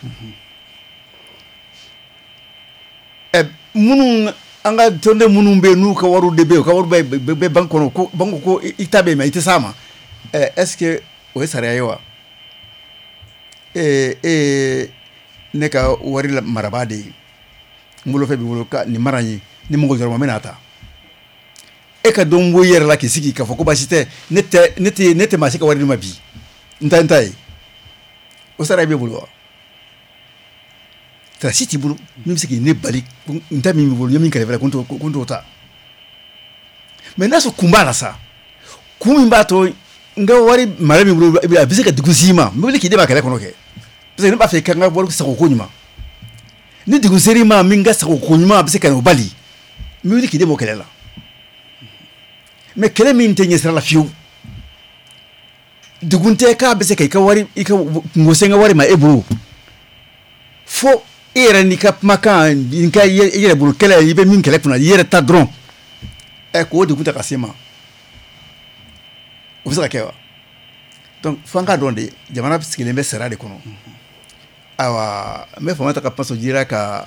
minnu an ka tɔnden minnu bɛ yen n'u ka wariw de bɛ yen u ka wari bɛ banque kɔnɔ ko banque ko i ta bɛ yen mais i tɛ s'a ma est-ce que o ye sariya ye wa ne ka wari marabaa de ye n bolofɛn b'i bolo ka nin mara ye ni mɔgɔ jɔrɔ ma n bɛna ta e ka dɔn bɔ i yɛrɛ la k'i sigi k'a fɔ ko baasi tɛ ne tɛ maa si ka wari di ma bi n ta ye o sariya b'e bolo wa si t'i bolo min bɛ se k'i ne bali n ta min b'i bolo n ye min kɛrɛfɛ ko n t'o ta mais n'a sɔrɔ kun b'a la sa kun min b'a to n ka wari mara min bolo a bɛ se ka degun s'i ma n bɛ wuli k'i d'e ma kɛlɛ kɔnɔ kɛ parce que ne b'a fɛ i ka n ka wari sago ko ɲuman ni degun ser'i ma min ka sago ko ɲuman a bɛ se ka n'o bali n bɛ wuli k'i d'e ma o kɛlɛ la mais kɛlɛ min tɛ ɲɛ sira la fiyewu degun tɛ k'a bɛ se ka i ka kungo sen ka wari ma e bolo fo e yɛrɛ n'i ka kumakan n'i ka i yɛrɛ bolo kɛlɛ i bɛ min kɛlɛ kunna i yɛrɛ ta dɔrɔn k'o degun ta ka se ma o bɛ se ka kɛ wa donc fo an k'a dɔn de jamana sigilen bɛ sariya de kɔnɔ ayiwa n bɛ fama ta ka kuma sɔn ji la ka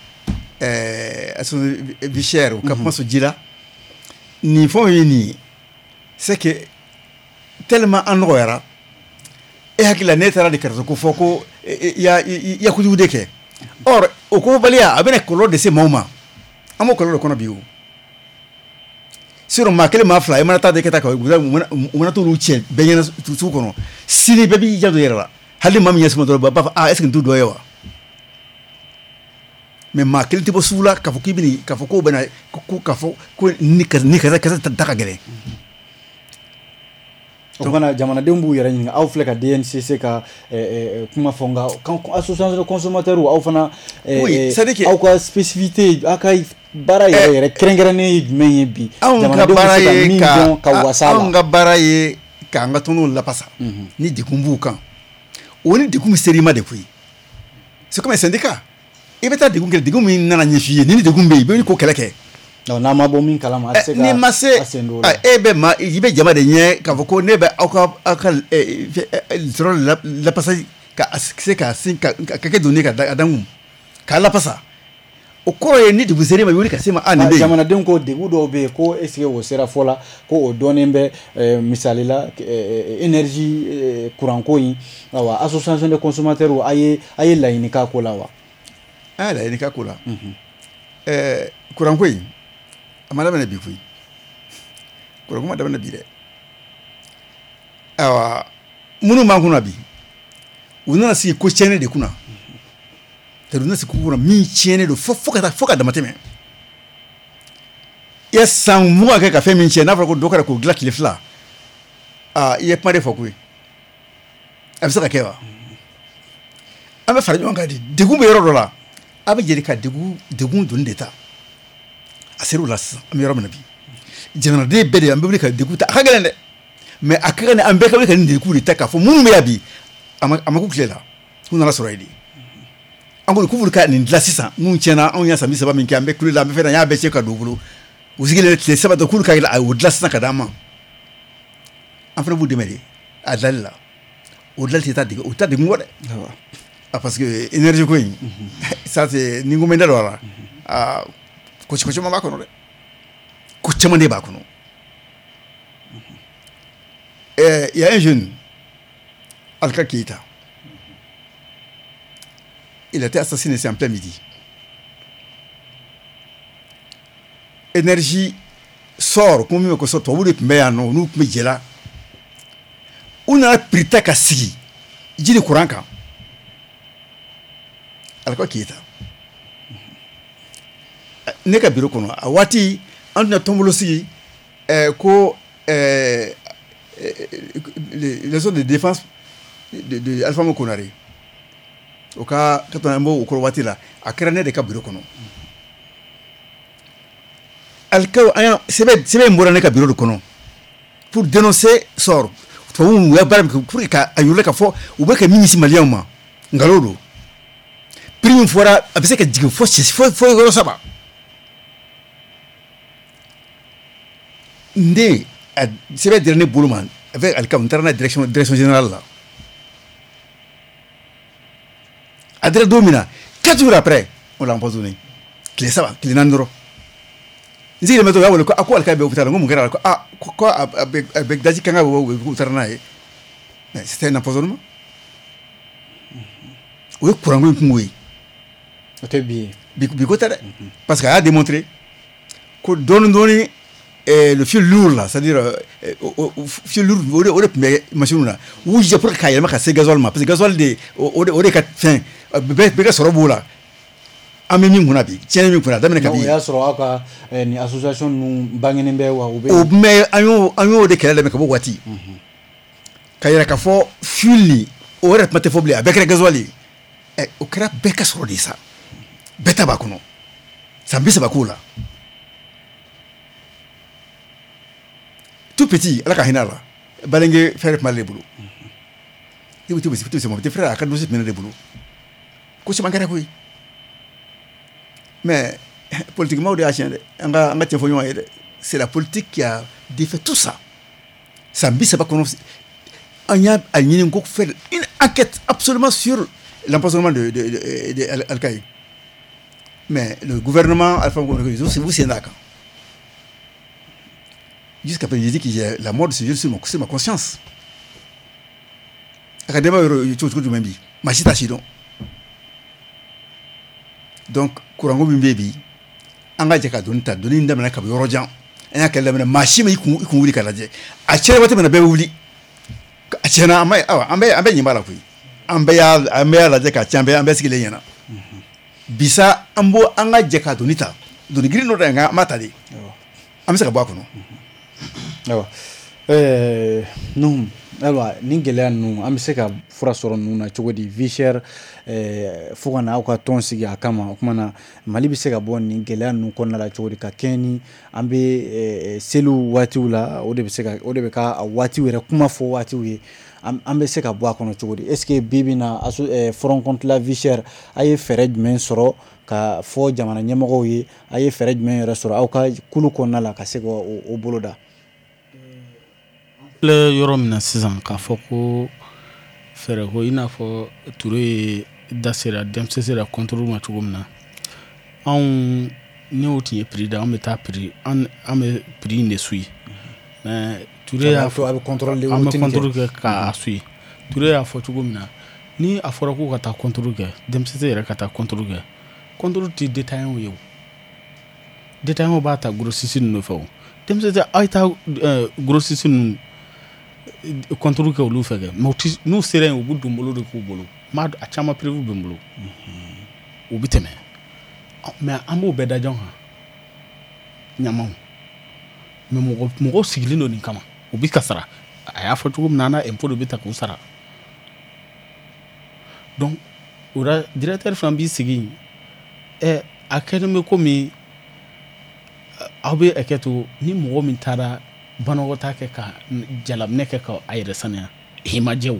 vie chère u ka kuma sɔn ji la nin fɛnw ye nin ye c'est que tellement an nɔgɔyara e hakili la ne taara de kɛrɛfɛ ko fɔ ko i ya kojugu de kɛ or o kobaliya a bɛna kɔlɔlɔ de se maaw ma an b'o kɔlɔlɔ de kɔnɔ bi o sinon maa kelen maa fila i mana taa de kɛ ta ka u mana t'olu cɛ bɛɛ ɲɛna sugu kɔnɔ sini bɛɛ b'i janto i yɛrɛ la hali maa min ɲɛ suma dɔrɔn b'a fɔ est-ce que nin t'u dɔ ye wa mais maa kelen tɛ bɔ sugu la k'a fɔ k'i bɛ k'a fɔ k'o bɛna k'a fɔ ko ni kasa ta ka gɛlɛn o fana jamanadenw b'u yɛrɛ ɲininka aw filɛ ka DNCC ka kuma fɔ nka association de consommateurs aw fana aw ka spécificité aw ka baara yɛrɛ kɛrɛnkɛrɛnnen ye jumɛn ye bi jamanadenw bɛ se ka min dɔn ka wasa a la. Anw ka baara ye k'an ka tɔnɔw lapasa ni degun b'u kan o ni degun bɛ ser'i ma de koyi c'est comme un syndicat i bɛ taa degun kɛ degun min nana ɲɛf'i ye ni degun bɛ yen i bɛ wuli k'o kɛlɛ kɛ non n'a ma bɔ min kalama a tɛ se ka ni ma se e bɛ ma i bɛ jama de ɲɛ k'a fɔ ko ne bɛ aw ka sɔrɔ lapasa ka se ka sin ka kɛ donni ka dangu k'a lapasa o kɔrɔ ye ni dugu sera ma wuli ka se ma nin bɛ jamanadenw ko degun dɔw bɛ yen ko est-ce que o sera fɔ la ko o dɔnnen bɛ misali la énergie courant ko in awa association des consommateurs a ye laɲini k'a ko la wa a ye laɲini k'a ko la courant ko in a ma daminɛ bi koyi courant ko ma daminɛ bi dɛ awa minnu b'an kunna bi u nana sigi ko tiɲɛni de kunna u nana sigi ko kunna min tiɲɛni don fo ka dama tɛmɛ i ye san mugan kɛ ka fɛn min tiɲɛ n'a fɔra ko dɔ kɛra k'o dilan tile fila i ye kuma de fɔ koyi a bɛ se ka kɛ wa an bɛ fara ɲɔgɔn kan de degun bɛ yɔrɔ dɔ la a bɛ jeli ka degun donni de ta a ser'u la sisan an bɛ yɔrɔ min na bi jamanaden bɛɛ de an bɛ wuli ka degun ta a ka gɛlɛn dɛ mais a ka kan an bɛɛ ka wuli ka nin degun de ta k'a fɔ minnu bɛ yan bi a ma ku tile la k'u nana sɔrɔ yen de an kɔni k'u b'u ka nin dilan sisan mun tiɲɛna anw y'a san 30 min kɛ an bɛ kulo la an bɛ fɛn na an y'a bɛɛ cɛ ka don u bolo u sigilen tile 3 dɔrɔn k'u ka o dilan sisan ka d'an ma an fana b'u dɛmɛ de a dilanli la o dilanli tɛ taa degun o tɛ taa degun kɔ dɛ parce que énergie ko in ça c'est ni n ko mɛ n da don a la ko caman b'a kɔnɔ dɛ ko caman de b'a kɔnɔ il y a un jeune Alka Keita. Il a été assassiné, c'est en plein midi. Énergie sort, comme on sort, on ne peut pas nous là. On a pris ta casse. Il dit le courant quand. Alka Keita. Ne ka bureau kono. A wati, on a tombé aussi ko les zones de défense de Alpha Mokonari au cas quand on a mot au Croatie là à créer des cabines kono Alka c'est bien morane cabine de kono pour dénoncer sort pour ou ya baram pour ka ayule ka fo ou be ka minisi malien ma ngalodo prime fora abise ka digo fo go saba ndé c'est bien dernier boulot man avec Alka on tarna direction générale là Adresse Domina, 4 jours après, on l'a empoisonné. Clé ça va, clé nandro. Si le métro a le quoi Alka be hôpital, on me quoi avec Daji Kanga ou Tarnae. C'était un empoisonnement. Oui, courant oui. C'était bien. Parce qu'elle a démontré que donner le fil lourd là, c'est-à-dire fil lourd, on est machine là. Oui, j'ai pour qu'il y ait un gazole parce que gazole de on est quatre fins. Bɛɛ sɔrɔ b'o la an bɛ min kunna bi tiɲɛni min kunna daminɛ ka bi o y'a sɔrɔ aw ka ni association ninnu bangenen bɛ wa u bɛ o mɛ an y'o de kɛlɛ lamɛn ka bɔ waati ka yɛrɛ ka fɔ fili o yɛrɛ tuma tɛ fɔ bilen a bɛɛ kɛra gasoil ye o kɛra bɛɛ ka sɔrɔ de sa bɛɛ ta b'a kɔnɔ san 30 k'o la tout petit ala ka hinɛ a la balenge fɛrɛ tuma ale bolo i bɛ to bisi se ma tɛ fɛrɛ a ka dosi tuma ale bolo ko caman kɛra koyi mais politiquement de y'a tiɲɛ dɛ an ka tiɲɛ fɔ ɲɔgɔn ye dɛ c'est la politique qui a défait tout ça san 30 kɔnɔ an y'a ɲini ko faire une enquête absolument sur l'empoisonnement de Alka ye mais le gouvernement Alpha Conde vous c'est d'accord jusqu'à présent j'ai dit que j'ai la mort de ce jeune sur ma conscience akadema yɔrɔ cogo jumɛn bi maa si t'a si dɔn donc kuranko min bɛ bi an ka jɛ ka doni ta doni daminɛ ka bɔ yɔrɔ jan an y'a kɛ daminɛ maa si ma i kun wuli ka lajɛ a tiɲɛna waati min na bɛɛ bɛ wuli a tiɲɛna an bɛ ɲɛ b'a la koyi an bɛɛ y'a lajɛ k'a tiɲɛ an bɛɛ sigilen ɲɛna bisa an ka jɛ ka doni ta doni girin dɔ da nka an b'a ta de an bɛ se ka bɔ a kɔnɔ awa non ayiwa nin gɛlɛya ninnu an bɛ se ka fura sɔrɔ ninnu na cogo di vie chère fo ka na aw ka tɔn sigi a kama o kumana Mali bɛ se ka bɔ nin gɛlɛya ninnu kɔnɔna la cogo di ka kɛɲɛ ni an bɛ seliw waatiw la o de bɛ ka a waatiw yɛrɛ kuma fɔ waatiw ye an bɛ se ka bɔ a kɔnɔ cogo di est ce que bi bi na front contre la vie chère a ye fɛɛrɛ jumɛn sɔrɔ ka fɔ jamana ɲɛmɔgɔw ye a ye fɛɛrɛ jumɛn yɛrɛ sɔrɔ aw ka kulu kɔnɔna la ka se ka o bolo da filɛ yɔrɔ min na sisan k'a fɔ ko fɛɛrɛ ko i n'a fɔ Ture ye da sera denmisɛnnin sera contrôle ma cogo min na anw ni o tun ye prix da an bɛ taa prix an bɛ prix in de suit mais Ture y'a fɔ an bɛ contrôle kɛ k'a suit Ture y'a fɔ cogo min na ni a fɔra ko ka taa contrôle kɛ denmisɛnnin yɛrɛ ka taa contrôle kɛ contrôle tɛ détaillant ye o détaillant b'a ta grossiste ninnu fɛ o denmisɛnnin a ye taa grossiste ninnu contrôle kɛ olu fɛ kɛ mais n'u sera yen u b'u don bolo de k'u bolo a caman prévu bɛ n bolo u bɛ tɛmɛ mais an b'o bɛɛ da ɲɔgɔn kan ɲamaw mais mɔgɔw sigilen don nin kama u bɛ ka sara a y'a fɔ cogo min na an na impôt de bɛ ta k'u sara donc o la directeur fana b'i sigi a kɛlen bɛ komi aw bɛ hakɛto ni mɔgɔ min taara banakɔtaa kɛ ka jalaminɛ kɛ ka a yɛrɛ saniya i ma jɛ o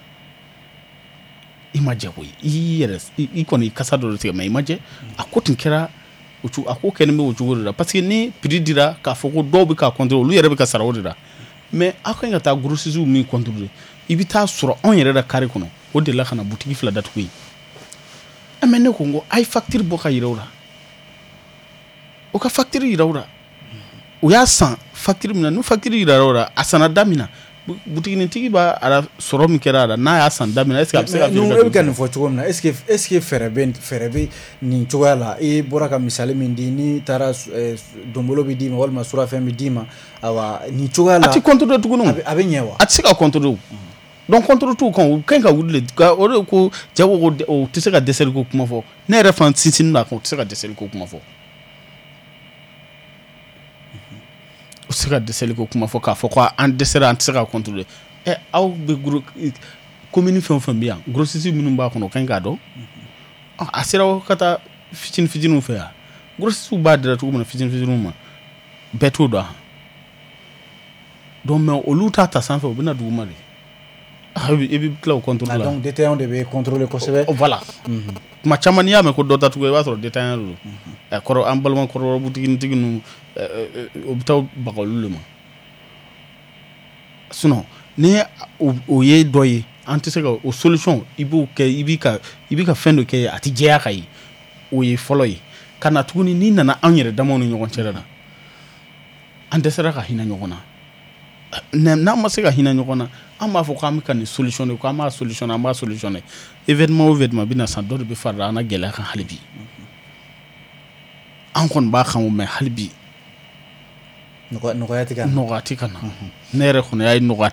i kɔni kasa dɔ de tigɛ mais i ma jɛ a ko tun kɛra a ko kɛlen bɛ o cogo de la parce que ni prix dira k'a fɔ ko dɔw bɛ ka contrôler olu yɛrɛ bɛ ka sara o de la mais aw kan ka taa grossistes min contrôler i bɛ taa sɔrɔ anw yɛrɛ da carré kɔnɔ o de la ka na boutique fila datugu yen mais ne ko n ko a ye facture bɔ ka yira u la o ka facture yira u la o y'a san facture min na ni facture yira o la a sanna da min na butigitigi b'a sɔrɔ min kɛra a la n'a y'a san da min na est ce que a bɛ se ka e bɛ ka nin fɔ cogo min na est ce que fɛɛrɛ bɛ nin cogoya la i bɔra ka misali min di n'i taara donbolo bɛ d'i ma walima surafɛn bɛ d'i ma awa nin cogoya la a tɛ contrôler tuguni a bɛ ɲɛ wa a tɛ se ka contrôler o donc contrôle t'u kan u ka ɲi ka wuli de o de ko cɛ ko o tɛ se ka dɛsɛli ko kuma fɔ ne yɛrɛ fana sinsin na kan o tɛ se ka dɛsɛli ko kuma fɔ o tɛ se ka dɛsɛli ko kuma fɔ k'a fɔ ko an dɛsɛra an tɛ se ka contrôler aw bɛ commune fɛn o fɛn bɛ yan grossiste minnu b'a kɔnɔ o ka ɲi k'a dɔn a sera ka taa fitininw fɛ yan grossiste b'a dira cogo min na fitininw ma bɛɛ t'o dɔn donc mais olu t'a ta sanfɛ u bɛ na duguma de i bɛ tila o contrôle la donc détaillant de bɛ contrôler kosɛbɛ voilà tuma caman n'i y'a mɛn ko dɔ datugu i b'a sɔrɔ détaillant de don kɔrɔ an balima kɔrɔ butigitigi ninnu o bɛ taa baga olu de ma sinon ni o ye dɔ ye an tɛ se ka o solution i b'o kɛ i b'i ka fɛn dɔ kɛ a tɛ jɛya ka ye o ye fɔlɔ ye ka na tuguni n'i nana anw yɛrɛ damaw ni ɲɔgɔn cɛ la an dɛsɛra ka hinɛ ɲɔgɔn na n'an ma se ka hinɛ ɲɔgɔn na an b'a fɔ k'an bɛ ka nin solutionner k'an b'a solutionner événement o événement bɛ na san dɔ de bɛ fara an ka gɛlɛya kan hali bi an kɔni b'a kan mais hali bi nɔgɔya tɛ ka na ne yɛrɛ kɔni y'a ye nɔgɔya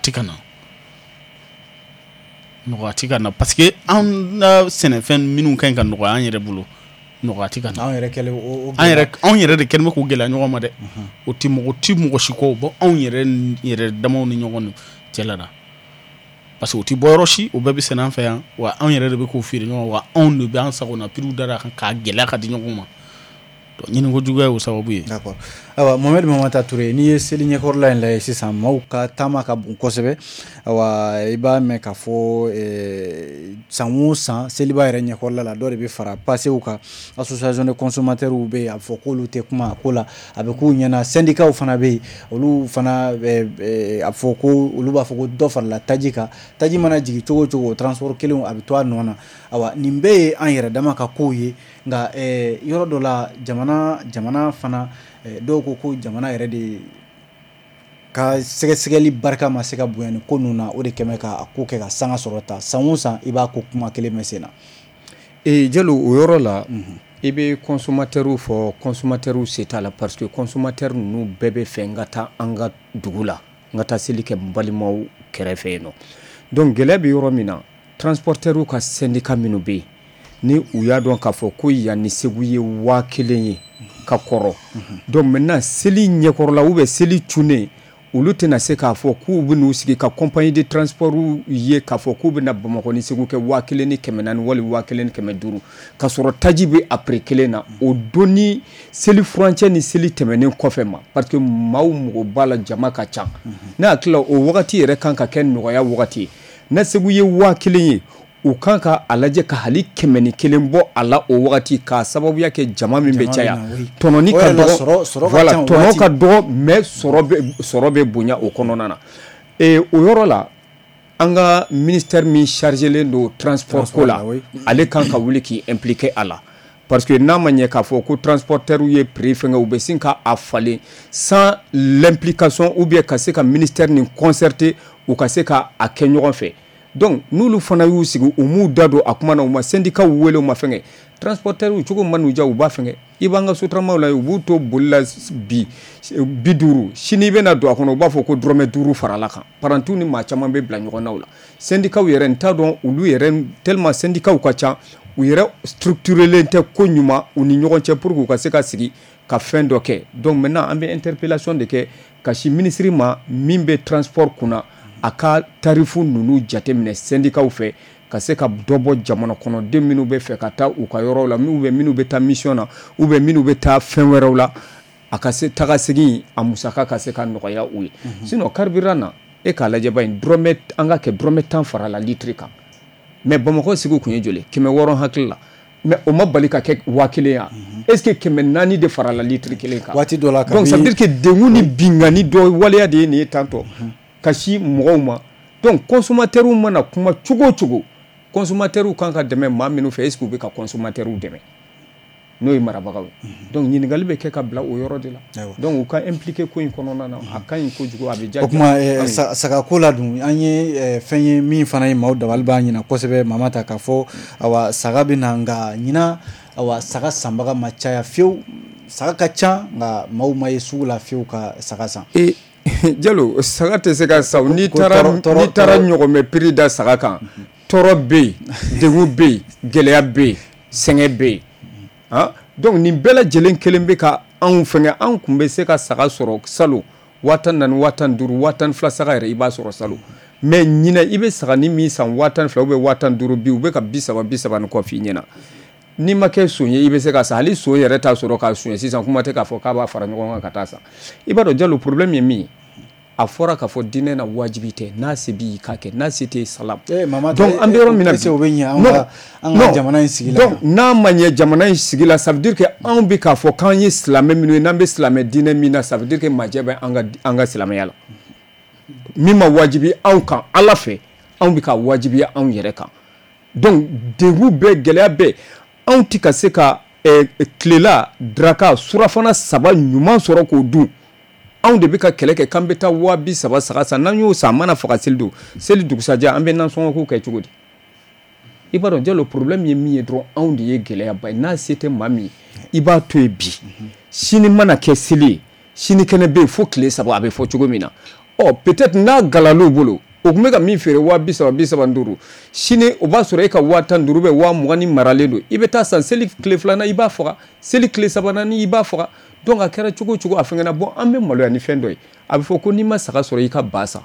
tɛ ka na parce que an ka sɛnɛfɛn minnu ka ɲi ka nɔgɔya an yɛrɛ bolo nɔgɔya tɛ ka na anw yɛrɛ de kɛlen bɛ k'o gɛlɛya ɲɔgɔn ma dɛ o tɛ mɔgɔ si kɔ bɔ anw yɛrɛ damaw ni ɲɔgɔn cɛ la parce que o tɛ bɔ yɔrɔ si o bɛɛ bɛ sɛnɛ an fɛ yan wa anw yɛrɛ de bɛ k'o feere ɲɔgɔn wa anw de bɛ an sagona prix dara kan k'a gɛlɛya ka di ɲɔgɔn ma ɲini ko juguya y'o sababu ye. D'accord. Awa Mohamed Mamata Touré n'i ye seli ɲɛkɔrɔla in lajɛ sisan maaw ka taama ka bon kosɛbɛ awa i b'a mɛn k'a fɔ san o san seliba yɛrɛ ɲɛkɔrɔla la dɔ de bɛ fara passew kan association de consommateurs bɛ yen a bɛ fɔ k'olu tɛ kuma a ko la a bɛ k'u ɲɛna syndicats fana bɛ yen olu fana a fɔ ko olu b'a fɔ ko dɔ farala taji kan taji mana jigin cogo o cogo transport kelen a bɛ to a nɔ na awa nin bɛɛ ye an yɛrɛ dama ka kow ye nka yɔrɔ dɔ la jamana fana dɔw ko jamana yɛrɛ de ka sɛgɛsɛgɛli barika ma se ka bonya ni ko ninnu na o de kɛmɛ ka ko kɛ ka sanga sɔrɔ ta san o san i b'a ko kuma kelen mɛn sen na Jalo o yɔrɔ la i bɛ consommateurs fɔ consommateurs se t'a la parce que consommateurs ninnu bɛɛ bɛ fɛ n ka taa an ka dugu la n ka taa seli kɛ n balimaw kɛrɛfɛ yen nɔ donc gɛlɛya bɛ yɔrɔ min na transporteurs ka syndicat minnu bɛ yen ni u y'a dɔn k'a fɔ ko yan ni Segu ye 1000 ye ka kɔrɔ donc maintenant seli ɲɛkɔrɔla ou bien seli cunen olu tɛna se k'a fɔ k'u bɛ n'u sigi ka compagnie de transport ye k'a fɔ k'u bɛna Bamakɔ ni Segu kɛ 1400 wali 1500 ka sɔrɔ taji bɛ a prix kelen na o don ni seli furancɛ ni seli tɛmɛnen kɔfɛ ma parce que maaw mɔgɔ b'a la jama ka ca ne hakili la o wagati yɛrɛ kan ka kɛ nɔgɔya wagati ye na Segu ye 1000 ye u kan ka a lajɛ ka hali 100 bɔ a la o wagati ka sababuya kɛ jama min bɛ caya tɔnɔni ka dɔgɔ voilà tɔnɔ ka dɔgɔ mais sɔrɔ bɛ bonya o kɔnɔna na o yɔrɔ la an ka ministère min chargé don transport ko la ale kan ka wuli k'i impliquer a la parce que n'a ma ɲɛ k'a fɔ ko transporteur ye prix fɛngɛ u bɛ sin ka a falen sans l'implication ou bien ka se ka ministère nin concerter u ka se ka a kɛ ɲɔgɔn fɛ donc n'olu fana y'u sigi u m'u da don a kuma na u ma syndicat wele u ma fɛngɛ transporteur cogo man n'u ja u b'a fɛngɛ i b'an ka sotaramaw la u b'u to boli la bi 50 sini bɛna don a kɔnɔ u b'a fɔ ko dɔrɔmɛ 5 farala kan parantiw ni maa caman bɛ bila ɲɔgɔn na o la syndicat yɛrɛ n t'a dɔn olu yɛrɛ tellement syndicat ka ca u yɛrɛ structurelen tɛ ko ɲuman u ni ɲɔgɔn cɛ pour que u ka se ka sigi ka fɛn dɔ kɛ donc maintenant an bɛ interpellation de kɛ ka si ministre ma min bɛ transport kunna a ka tarifu ninnu jateminɛ syndicat fɛ ka se ka dɔ bɔ jamana kɔnɔden minnu bɛ fɛ ka taa u ka yɔrɔw la minnu bɛ taa mission na ou bien minnu bɛ taa fɛn wɛrɛw la a ka se taga segin a musaka ka se ka nɔgɔya u ye sinon carburant na e k'a lajɛ ba in dɔrɔmɛ an ka kɛ dɔrɔmɛ 10 fara la litre kan mais Bamakɔ sigi kun ye joli 600 hakili la mais o ma bali ka kɛ 1000 ya est-ce que 400 de fara la litre kelen kan waati dɔ la donc ça veut dire que dengu ni bingani dɔ waleya de ye nin ye tantɔ ka si mɔgɔw ma donc consommateur mana kuma cogo cogo consommateur kan ka dɛmɛ maa minnu fɛ est-ce que u bɛ ka consommateur dɛmɛ n'o ye marabagaw donc ɲininkali bɛ kɛ ka bila o yɔrɔ de la donc u ka impliquer ko in kɔnɔna na a ka ɲi kojugu a bɛ diya o kuma sagako la dun an ye fɛn ye min fana ye maaw dabali b'a ɲina kosɛbɛ mama ta k'a fɔ awa saga bɛ na nka ɲina awa saga sanbaga ma caya fiyewu saga ka ca nka maaw ma ye sugu la fiyewu ka saga san Jalo saga tɛ se ka sa n'i taara ɲɔgɔnmɛ prix da saga kan tɔɔrɔ bɛ yen degun bɛ yen gɛlɛya bɛ yen sɛgɛn bɛ yen donc nin bɛɛ lajɛlen kelen bɛ ka anw fɛngɛ anw kun bɛ se ka saga sɔrɔ salon 4,000 5,000 10,000 saga yɛrɛ i b'a sɔrɔ salon mais ɲinɛ i bɛ saga ni min san 10,000 ou bien 10,000 bi u bɛ ka 30 ni kɔ f'i ɲɛna n'i ma kɛ son ye i bɛ se ka sa hali son yɛrɛ t'a sɔrɔ k'a sonya sisan kuma tɛ k'a fɔ k'a b'a fara ɲɔgɔn kan ka taa sa i b'a dɔn Jalo problème ye min ye a fɔra k'a fɔ diinɛ na wajibi tɛ n'a se b'i k'a kɛ n'a se t'e salam donc an bɛ yɔrɔ min na an ka jamana in sigi la donc n'a ma ɲɛ jamana in sigi la ça veut dire que anw bɛ k'a fɔ k'an ye silamɛ minnu ye n'an bɛ silamɛ diinɛ min na ça veut dire que majɛ bɛ an ka silamɛya la min ma wajibi anw kan Ala fɛ anw bɛ ka wajibiya anw yɛrɛ kan donc degun bɛɛ gɛlɛya bɛɛ anw tɛ ka se ka tilela daraka surafana 3 ɲuman sɔrɔ k'o dun anw de bɛ ka kɛlɛ kɛ k'an bɛ taa 30,000 saga san n'an y'o san a mana faga seli dugusajɛ an bɛ nansɔngɔko kɛ cogo di i b'a dɔn Jalo problème ye min ye dɔrɔn anw de ye gɛlɛyaba ye n'a se tɛ maa min i b'a to yen bi sini mana kɛ seli ye sini kɛnɛ bɛ yen fo tile 3 a bɛ fɔ cogo min na peut-être n'a galal'u bolo o tun bɛ ka min feere 30,000 sini o b'a sɔrɔ e ka 15,000 bɛ 20,000 maralen don i bɛ taa san seli tile 2nan i b'a faga seli tile 3nan i b'a faga donc a kɛra cogo cogo a fɛngɛna bon an bɛ maloya ni fɛn dɔ ye a bɛ fɔ ko n'i ma saga sɔrɔ i ka ba san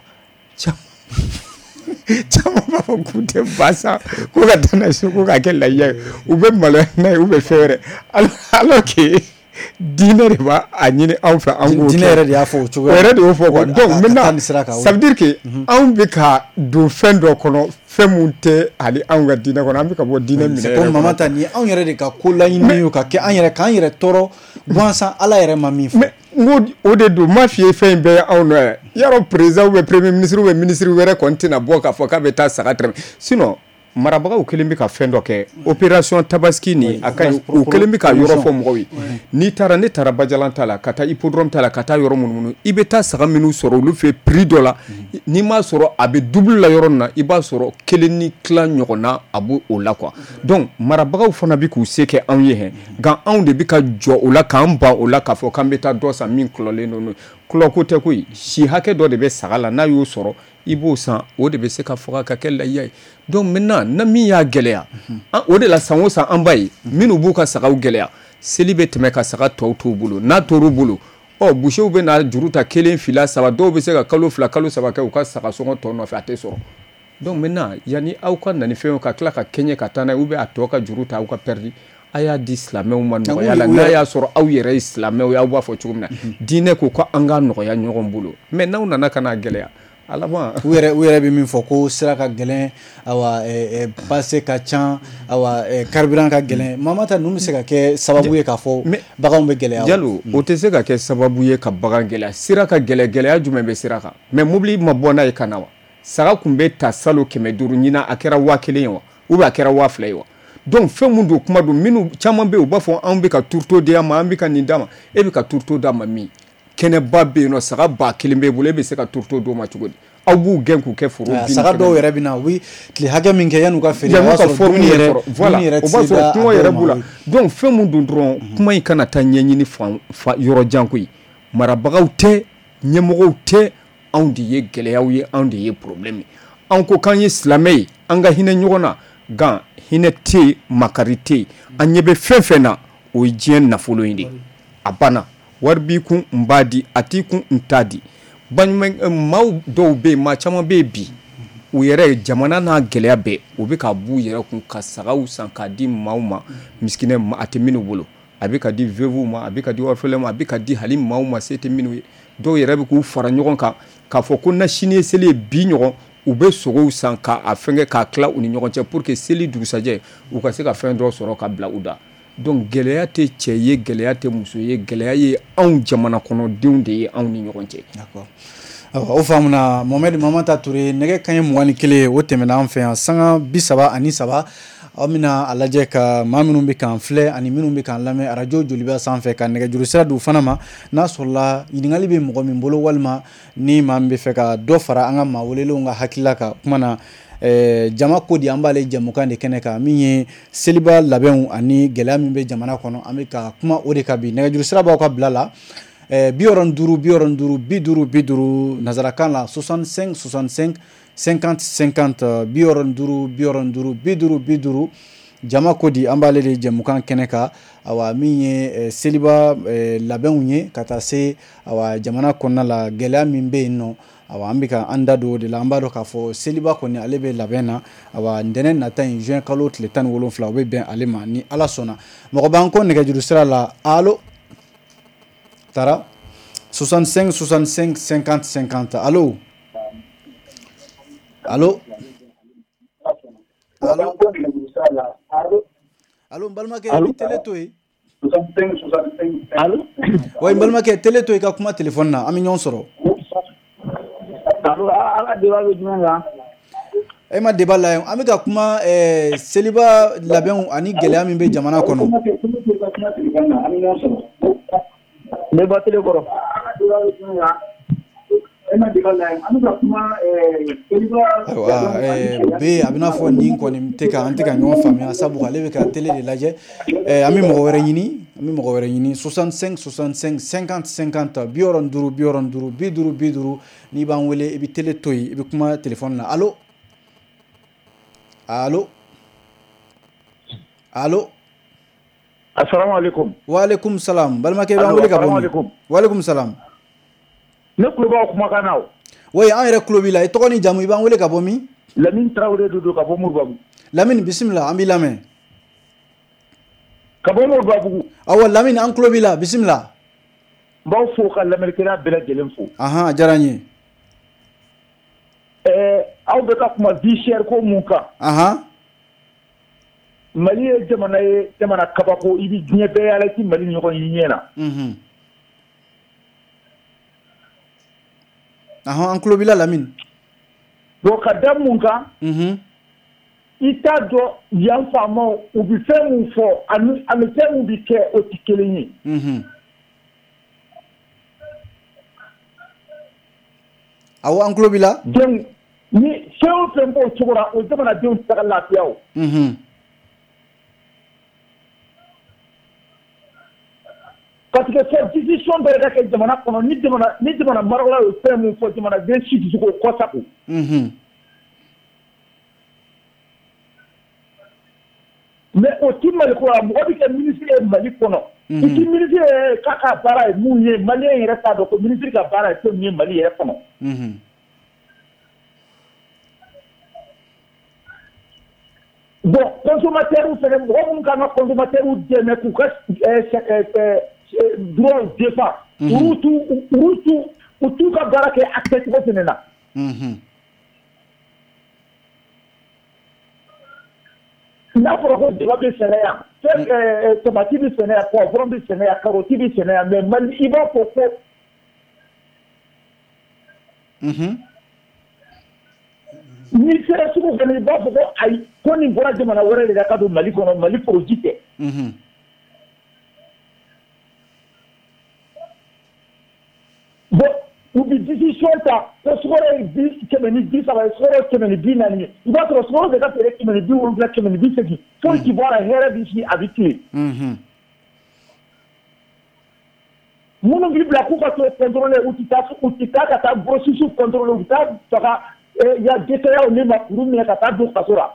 caman b'a fɔ k'u tɛ ba san ko ka taa n'a ye so ko k'a kɛ lahiya ye u bɛ maloya n'a ye u bɛ fɛn wɛrɛ alors que diinɛ de b'a ɲini anw fɛ an k'o kɛ diinɛ yɛrɛ de y'a fɔ o cogo o yɛrɛ de y'o fɔ quoi donc maintenant ça veut dire que anw bɛ ka don fɛn dɔ kɔnɔ fɛn mun tɛ hali anw ka diinɛ kɔnɔ an bɛ ka bɔ diinɛ minɛ yɛrɛ kɔnɔ mama ta ni anw yɛrɛ de ka ko laɲini ye ka kɛ an yɛrɛ k'an yɛrɛ tɔɔrɔ gansan Ala yɛrɛ ma min fɔ mais n ko o de don m'a f'i ye fɛn in bɛɛ ye anw nɔ yɛrɛ yarɔ président ou bien premier ministre ou bien ministre wɛrɛ kɔni tɛna bɔ k'a fɔ k'a bɛ taa saga tɛrɛmɛ sinon marabagaw kelen bɛ ka fɛn dɔ kɛ opération tabaski ni a ka ɲi u kelen bɛ ka yɔrɔ fɔ mɔgɔw ye n'i taara ne taara Bajalan ta la ka taa hippodrome ta la ka taa yɔrɔ munumunu i bɛ taa saga minnu sɔrɔ olu fɛ prix dɔ la n'i m'a sɔrɔ a bɛ double la yɔrɔ min na i b'a sɔrɔ 1 ni tila ɲɔgɔnna a b'o la quoi donc marabagaw fana bɛ k'u se kɛ anw ye hɛn nka anw de bɛ ka jɔ o la k'an ban o la k'a fɔ k'an bɛ taa dɔ san min kulɔlen don kulɔko tɛ koyi si hakɛ dɔ de bɛ saga la n'a y'o sɔrɔ i b'o san o de bɛ se ka faga ka kɛ lahiya ye donc maintenant na min y'a gɛlɛya o de la san o san an b'a ye minnu b'u ka sagaw gɛlɛya seli bɛ tɛmɛ ka saga tɔw t'u bolo n'a tor'u bolo boucher bɛ na juru ta kelen fila saba dɔw bɛ se ka kalo fila kalo saba kɛ u ka saga sɔngɔ tɔ nɔfɛ a tɛ sɔrɔ donc maintenant yani aw ka na ni fɛnw ka tila ka kɛɲɛ ka taa n'a ye ou bien a tɔ ka juru ta aw ka perdi a y'a di silamɛw ma nɔgɔya la n'a y'a sɔrɔ aw yɛrɛ ye silamɛw ye aw b'a fɔ cogo min na diinɛ ko ko an ka nɔgɔya ɲɔgɔn bolo mais n'aw nana ka n'a gɛlɛya u yɛrɛ bɛ min fɔ ko sira ka gɛlɛn awa passe ka can awa carburant ka gɛlɛn Mamata ninnu bɛ se ka kɛ sababu ye k'a fɔ baganw bɛ gɛlɛya Jalo o tɛ se ka kɛ sababu ye ka bagan gɛlɛya sira ka gɛlɛya jumɛn bɛ sira kan mais mobili ma bɔ n'a ye ka na wa saga kun bɛ ta salo 500 ɲina a kɛra 1000 ye wa ou bien a kɛra 2000 ye wa donc fɛn mun don kuma don minnu caman bɛ u b'a fɔ anw bɛ ka turuto di a ma an bɛ ka nin d'a ma e bɛ ka turuto d'a ma min kɛnɛba bɛ yen nɔ saga 1000 b'e bolo e bɛ se ka turuto d'o ma cogo di aw b'u gɛn k'u kɛ foro bin saga dɔw yɛrɛ bɛ na u bɛ tile hakɛ min kɛ yan'u ka feere o b'a sɔrɔ kɔngɔ yɛrɛ b'u la donc fɛn mun don dɔrɔn kuma in kana taa ɲɛɲini yɔrɔ jan koyi marabagaw tɛ ɲɛmɔgɔw tɛ anw de ye gɛlɛyaw ye anw de ye problème anw ko k'an ye silamɛ ye an ka hinɛ ɲɔgɔn na nka hinɛ tɛ yen makari tɛ yen an ɲɛ bɛ fɛn fɛn na o ye diɲɛ nafolo in de a banna wari b'i kun n b'a di a t'i kun n t'a di maaw dɔw bɛ yen maa caman bɛ yen bi u yɛrɛ jamana n'a gɛlɛya bɛɛ u bɛ ka b'u yɛrɛ kun ka sagaw san k'a di maaw ma misikinɛ ma a tɛ minnu bolo a bɛ ka di veuves ma a bɛ ka di orphelins ma a bɛ ka di hali maaw ma se tɛ minnu ye dɔw yɛrɛ bɛ k'u fara ɲɔgɔn kan k'a fɔ ko na sini ye seli ye bi ɲɔgɔn u bɛ sogow san k'a fɛngɛ k'a tila u ni ɲɔgɔn cɛ pour que seli dugusajɛ u ka se ka fɛn dɔ sɔrɔ ka bila u da donc gɛlɛya tɛ cɛ ye gɛlɛya tɛ muso ye gɛlɛya ye anw jamana kɔnɔdenw de ye anw ni ɲɔgɔn cɛ. D'accord. O faamuna Mohamed Mamata Ture nɛgɛ kanɲɛ 21 o tɛmɛna an fɛ yan sanga 33 aw bɛna a lajɛ ka maa minnu bɛ k'an filɛ ani minnu bɛ k'an lamɛn arajo joliba sanfɛ ka nɛgɛjuru sira d'u fana ma n'a sɔrɔla ɲininkali bɛ mɔgɔ min bolo walima ni maa min bɛ fɛ ka dɔ fara an ka maa welelenw ka hakilila kan kuma na jama ko di an b'ale jamukan de kɛnɛ kan min ye seliba labɛnw ani gɛlɛya min bɛ jamana kɔnɔ an bɛ ka kuma o de kan bi nɛgɛjuru sira b'aw ka bila la 65 nazarakan la 65 50 50 65 jama ko di an b'ale de jamukan kɛnɛ kan awa min ye seliba labɛnw ye ka taa se awa jamana kɔnɔna la gɛlɛya min bɛ yen nɔ awa an bɛ ka an da don o de la an b'a dɔn k'a fɔ seliba kɔni ale bɛ labɛn na awa ntɛnɛn nata in juin kalo tile 17 o bɛ bɛn ale ma ni ala sɔnna mɔgɔ b'an kɔ nɛgɛjuru sira la allo tara 65 50 50 allo allo allo n balimakɛ i bɛ télé to yen wa n balimakɛ télé to yen i ka kuma téléphone na an bɛ ɲɔgɔn sɔrɔ e ma débat la an bɛ ka kuma seliba labɛnw ani gɛlɛya min bɛ jamana kɔnɔ be a bɛna fɔ nin kɔni an tɛ ka ɲɔgɔn faamuya sabu ale bɛ ka télé de lajɛ an bɛ mɔgɔ wɛrɛ ɲini 65 50 50 65 n'i b'an wele i bɛ télé to yen i bɛ kuma téléphone na allo allo allo assalamu alaikum wa alaikum salam balimakɛ b'an wele ka bɔ min wa alaikum salam ne kulo b'aw kumakan na o oui an yɛrɛ kulo b'i la i tɔgɔ ni jamu i b'an wele ka bɔ min Lamine Traoré dodo ka bɔ Moribabugu Lamine bisimila an b'i lamɛn ka bɔ Moribabugu awɔ Lamine an kulo b'i la bisimila n b'aw fo ka lamɛnnikɛla bɛɛ lajɛlen fo a diyara n ye aw bɛ ka kuma vie chère ko mun kan Mali ye jamana kabako i bɛ diɲɛ bɛɛ yaala i tɛ Mali ɲɔgɔn ye ɲɛ na an kulo b'i la Lamine donc ka da mun kan i t'a dɔn yan faamaw u bɛ fɛn mun fɔ ani fɛn mun bɛ kɛ o tɛ kelen ye awɔ an kulo b'i la donc ni fɛn o fɛn b'o cogo la o jamanadenw tɛ se ka lafiya o parce que cette décision bɛɛ ka kɛ jamana kɔnɔ ni jamana marabagaw ye fɛn mun fɔ jamanaden si tɛ se k'o kɔ sago mais o ti Mali kɔnɔ mɔgɔ bɛ kɛ ministre ye Mali kɔnɔ Iki ministre k'a baara ye mun ye malien yɛrɛ t'a dɔn ko ministre ka baara ye fɛn min ye Mali yɛrɛ kɔnɔ. Bon consommateurs fɛnɛ mɔgɔ minnu kan ka consommateurs dɛmɛ k'u ka droit défend u t'u ka baara kɛ a kɛcogo fɛnɛ na. N'a fɔra ko jaba bɛ sɛnɛ yan tomati bɛ sɛnɛ yan poivron bɛ sɛnɛ yan carotte bɛ sɛnɛ yan mais Mali i b'a fɔ ko ni sera sugu fɛnɛ i b'a fɔ ko ayi ko nin bɔra jamana wɛrɛ de la ka don Mali kɔnɔ Mali produit tɛ. Bon u bɛ décision ta ko sukaro ye 130 sukaro 140 ye i b'a sɔrɔ sukaro bɛ ka feere 170 180 foyi ti bɔ a la hɛrɛ bɛ sigi a bɛ tilen. Minnu b'i bila k'u ka to contrôler u tɛ taa ka taa grossistes contrôler u bɛ taa faga ya DTAO ne ma kuru minɛ ka taa don kaso la.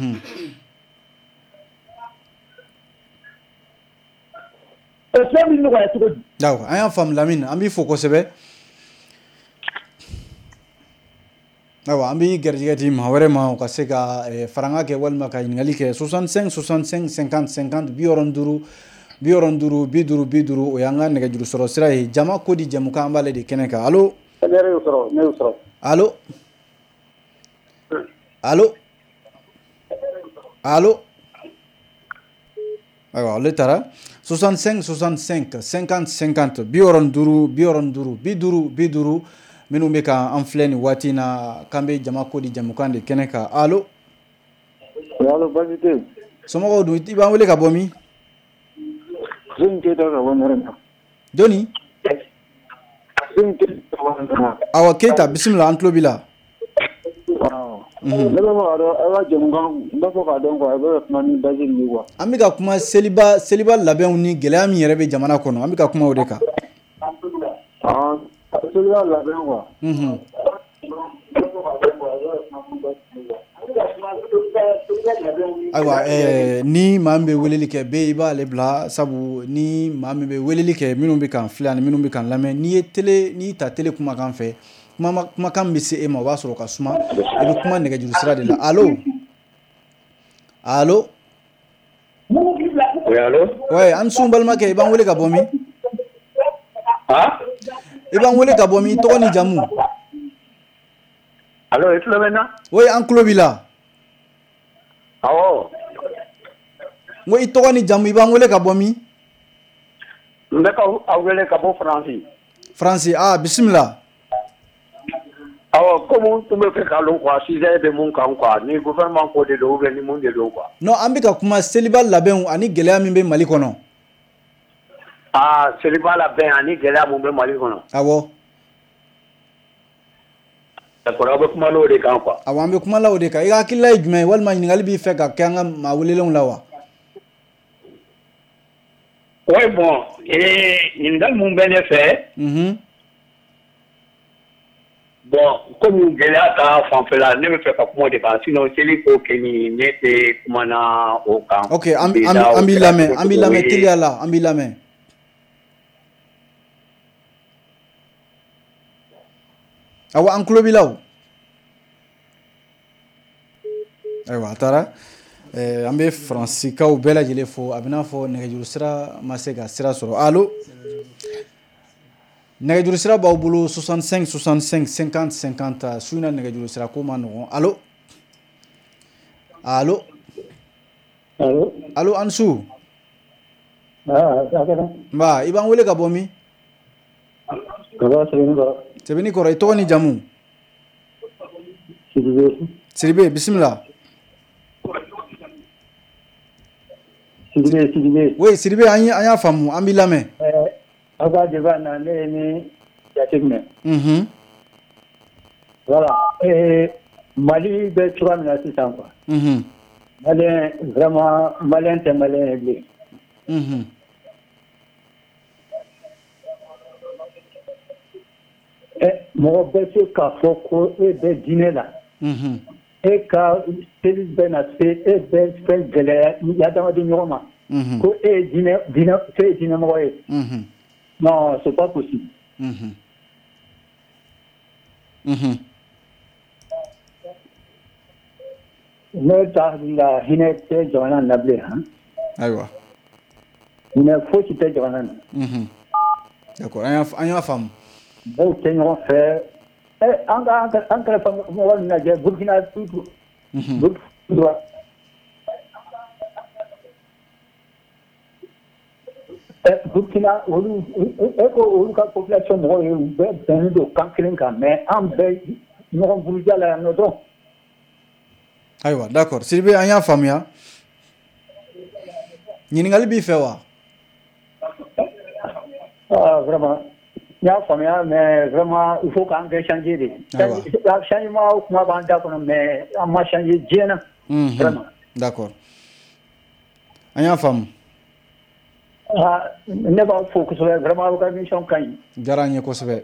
O fɛn bɛ nɔgɔya cogo di? D'accord an y'a faamu Lamine an b'i fo kosɛbɛ. Awa an b'i garijɛgɛ di maa wɛrɛ ma u ka se ka faranga kɛ walima ka ɲininkali kɛ 65 65 50 50 65 50 o y'an ka nɛgɛjuru sɔrɔ sira ye jama ko di jamukan an b'ale de kɛnɛ kan allo. Ne y'o sɔrɔ. Allo. Ayiwa ale taara 65 65 50 50 50 minnu bɛ ka an filɛ nin waati in na k'an bɛ jama ko di jamukan de kɛnɛ kan allo. Allo baasi tɛ yen. Somɔgɔw dun i b'an wele ka bɔ min? Zin Keyita ka bɔ Nɛrɛna. Jɔnni? Zin Keyita ka bɔ Nɛrɛna. Awɔ Keyita bisimila an tulo b'i la. Ne bɛ fɛ ka dɔn aw ka jamukan n b'a fɔ k'a dɔn quoi a bɛ ka kuma ni base min ye quoi. An bɛ ka kuma seliba labɛnw ni gɛlɛya min yɛrɛ bɛ jamana kɔnɔ an bɛ ka kuma o de kan. Seliba labɛn quoi. Ayiwa ni maa min bɛ weleli kɛ bɛɛ i b'ale bila sabu ni maa min bɛ weleli kɛ minnu bɛ k'an filɛ ani minnu bɛ k'an lamɛn n'i y'i ta télé kumakan fɛ kumakan bɛ se e ma o b'a sɔrɔ ka suma i bɛ kuma nɛgɛjuru sira de la allo. Ouais an sun balimakɛ i b'an wele ka bɔ min? I b'an wele ka bɔ min tɔgɔ ni jamu? Allo i tulo bɛ n na? Oui an tulo b'i la. Awɔ. N ko i tɔgɔ ni jamu i b'an wele ka bɔ min? N bɛ k'aw wele ka bɔ Faransi. Faransi bisimila. Awɔ komi tun bɛ fɛ k'a dɔn quoi sujet bɛ mun kan quoi ni gouvernement ko de don ou bien ni mun de don quoi. Non an bɛ ka kuma seliba labɛnw ani gɛlɛya min bɛ Mali kɔnɔ. Seliba labɛn ani gɛlɛya mun bɛ Mali kɔnɔ. Awɔ. D'accord aw bɛ kuma o de kan quoi. Awɔ an bɛ kuma o de kan i ka hakilila ye jumɛn ye walima ɲininkali b'i fɛ ka kɛ an ka maa welelenw la wa? Oui bon ɲininkali mun bɛ ne fɛ. Bon komi gɛlɛya ta fanfɛla ne bɛ fɛ ka kuma o de kan sinon seli ko kɛni ne tɛ kuma na o kan. Ok an b'i lamɛn teliya la an b'i lamɛn. Awɔ an tulo b'i la o. Ayiwa a taara an bɛ faransikaw bɛɛ lajɛlen fo a bɛ n'a fɔ nɛgɛjuru sira ma se ka sira sɔrɔ allo. nɛgɛjuru sira b'aw bolo 65 65 50 50 su in na nɛgɛjuru sira ko ma nɔgɔn allo. Allo an su. Nba i b'an wele ka bɔ min? Sɛbɛnni kɔrɔ i tɔgɔ ni jamu? Sidibe bisimila. Oui Sidibe an y'a faamu an b'i lamɛn. Aw ka débat na ne ye min jateminɛ. Voilà Mali bɛ cogoya min na sisan quoi. Malien vraiment malien tɛ malien ye bilen. Mɔgɔ bɛ se k'a fɔ ko e bɛ diinɛ la. E ka seli bɛ na se e bɛ fɛn gɛlɛya adamaden ɲɔgɔn ma. ko dînɛ mɔgɔ ye non c'est pas possible ne t'a la hinɛ tɛ jamana na bilen han ayiwa hinɛ fosi tɛ jamana na d'accord an y'a faamu mɔgɔw tɛ ɲɔgɔn fɛ an kɛrɛfɛ mɔgɔ lajɛ Burkina Burkina olu ka population mɔgɔw ye u bɛɛ bɛnnen don kan kelen kan mais an bɛɛ ɲɔgɔn buruja la yan nɔ dɔrɔn ayiwa d'accord Sidibe an y'a faamuya ɲininkali b'i fɛ wa vraiment n y'a faamuya mais vraiment il faut k'an kɛ changer de changement kuma b'an da kɔnɔ mais an ma changer diɲɛ na vraiment d'accord an y'a faamu ne b'a fo kosɛbɛ vraiment aw ka émission ka ɲi diyara an ye kosɛbɛ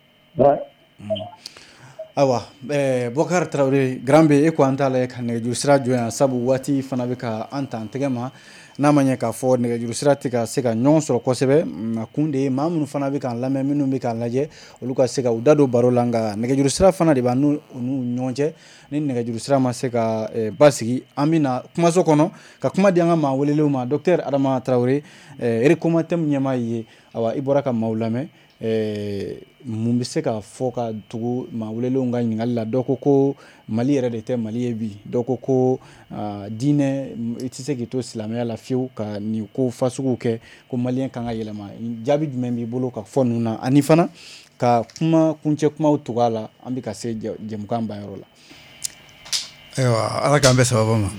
ayiwa Bokar Traoré grand B e ko an t'a lajɛ ka nɛgɛjuru sira jɔ yan sabu waati fana bɛ ka an ta an tɛgɛ ma n'a ma ɲɛ k'a fɔ nɛgɛjuru sira tɛ ka se ka ɲɔgɔn sɔrɔ kosɛbɛ a kun de ye maa minnu fana bɛ k'an lamɛn minnu bɛ k'an lajɛ olu ka se ka u da don baro la nka nɛgɛjuru sira fana de b'an n'u ɲɔgɔn cɛ ni nɛgɛjuru sira ma se ka basigi an bɛ na kumaso kɔnɔ ka kuma di an ka maa welelenw ma Docteur Adama Traoré RECOMA thème ɲɛmaa ye awa i bɔra ka maaw lamɛn mun bɛ se ka fɔ ka tugu maa welelenw ka ɲininkali la dɔ ko Mali yɛrɛ de tɛ Mali ye bi dɔ ko diinɛ i tɛ se k'i to silamɛya la fiyewu ka nin ko fasuguw kɛ ko maliyɛn kan ka yɛlɛma jaabi jumɛn b'i bolo ka fɔ ninnu na ani fana ka kuma kuncɛ kumaw tugu a la an bɛ ka se jɛmukan banyɔrɔ la ayiwa ala k'an bɛ sababu ma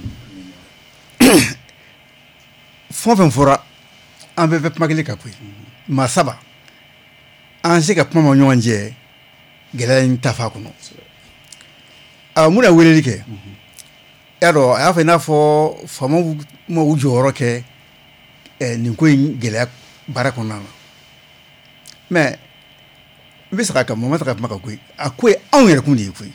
fɛn o fɛn fɔra an bɛɛ bɛ kuma kelen kan koyi maa saba an se ka kuma ma ɲɔgɔn cɛ gɛlɛya in ta fa kɔnɔ mun na weleli kɛ y'a dɔn a y'a fɔ i n'a fɔ faamaw ma u jɔyɔrɔ kɛ nin ko in gɛlɛya baara kɔnɔna na mais n bɛ segin a kan mɔgɔ ma se ka kuma kan koyi a ko ye anw yɛrɛ kun de ye koyi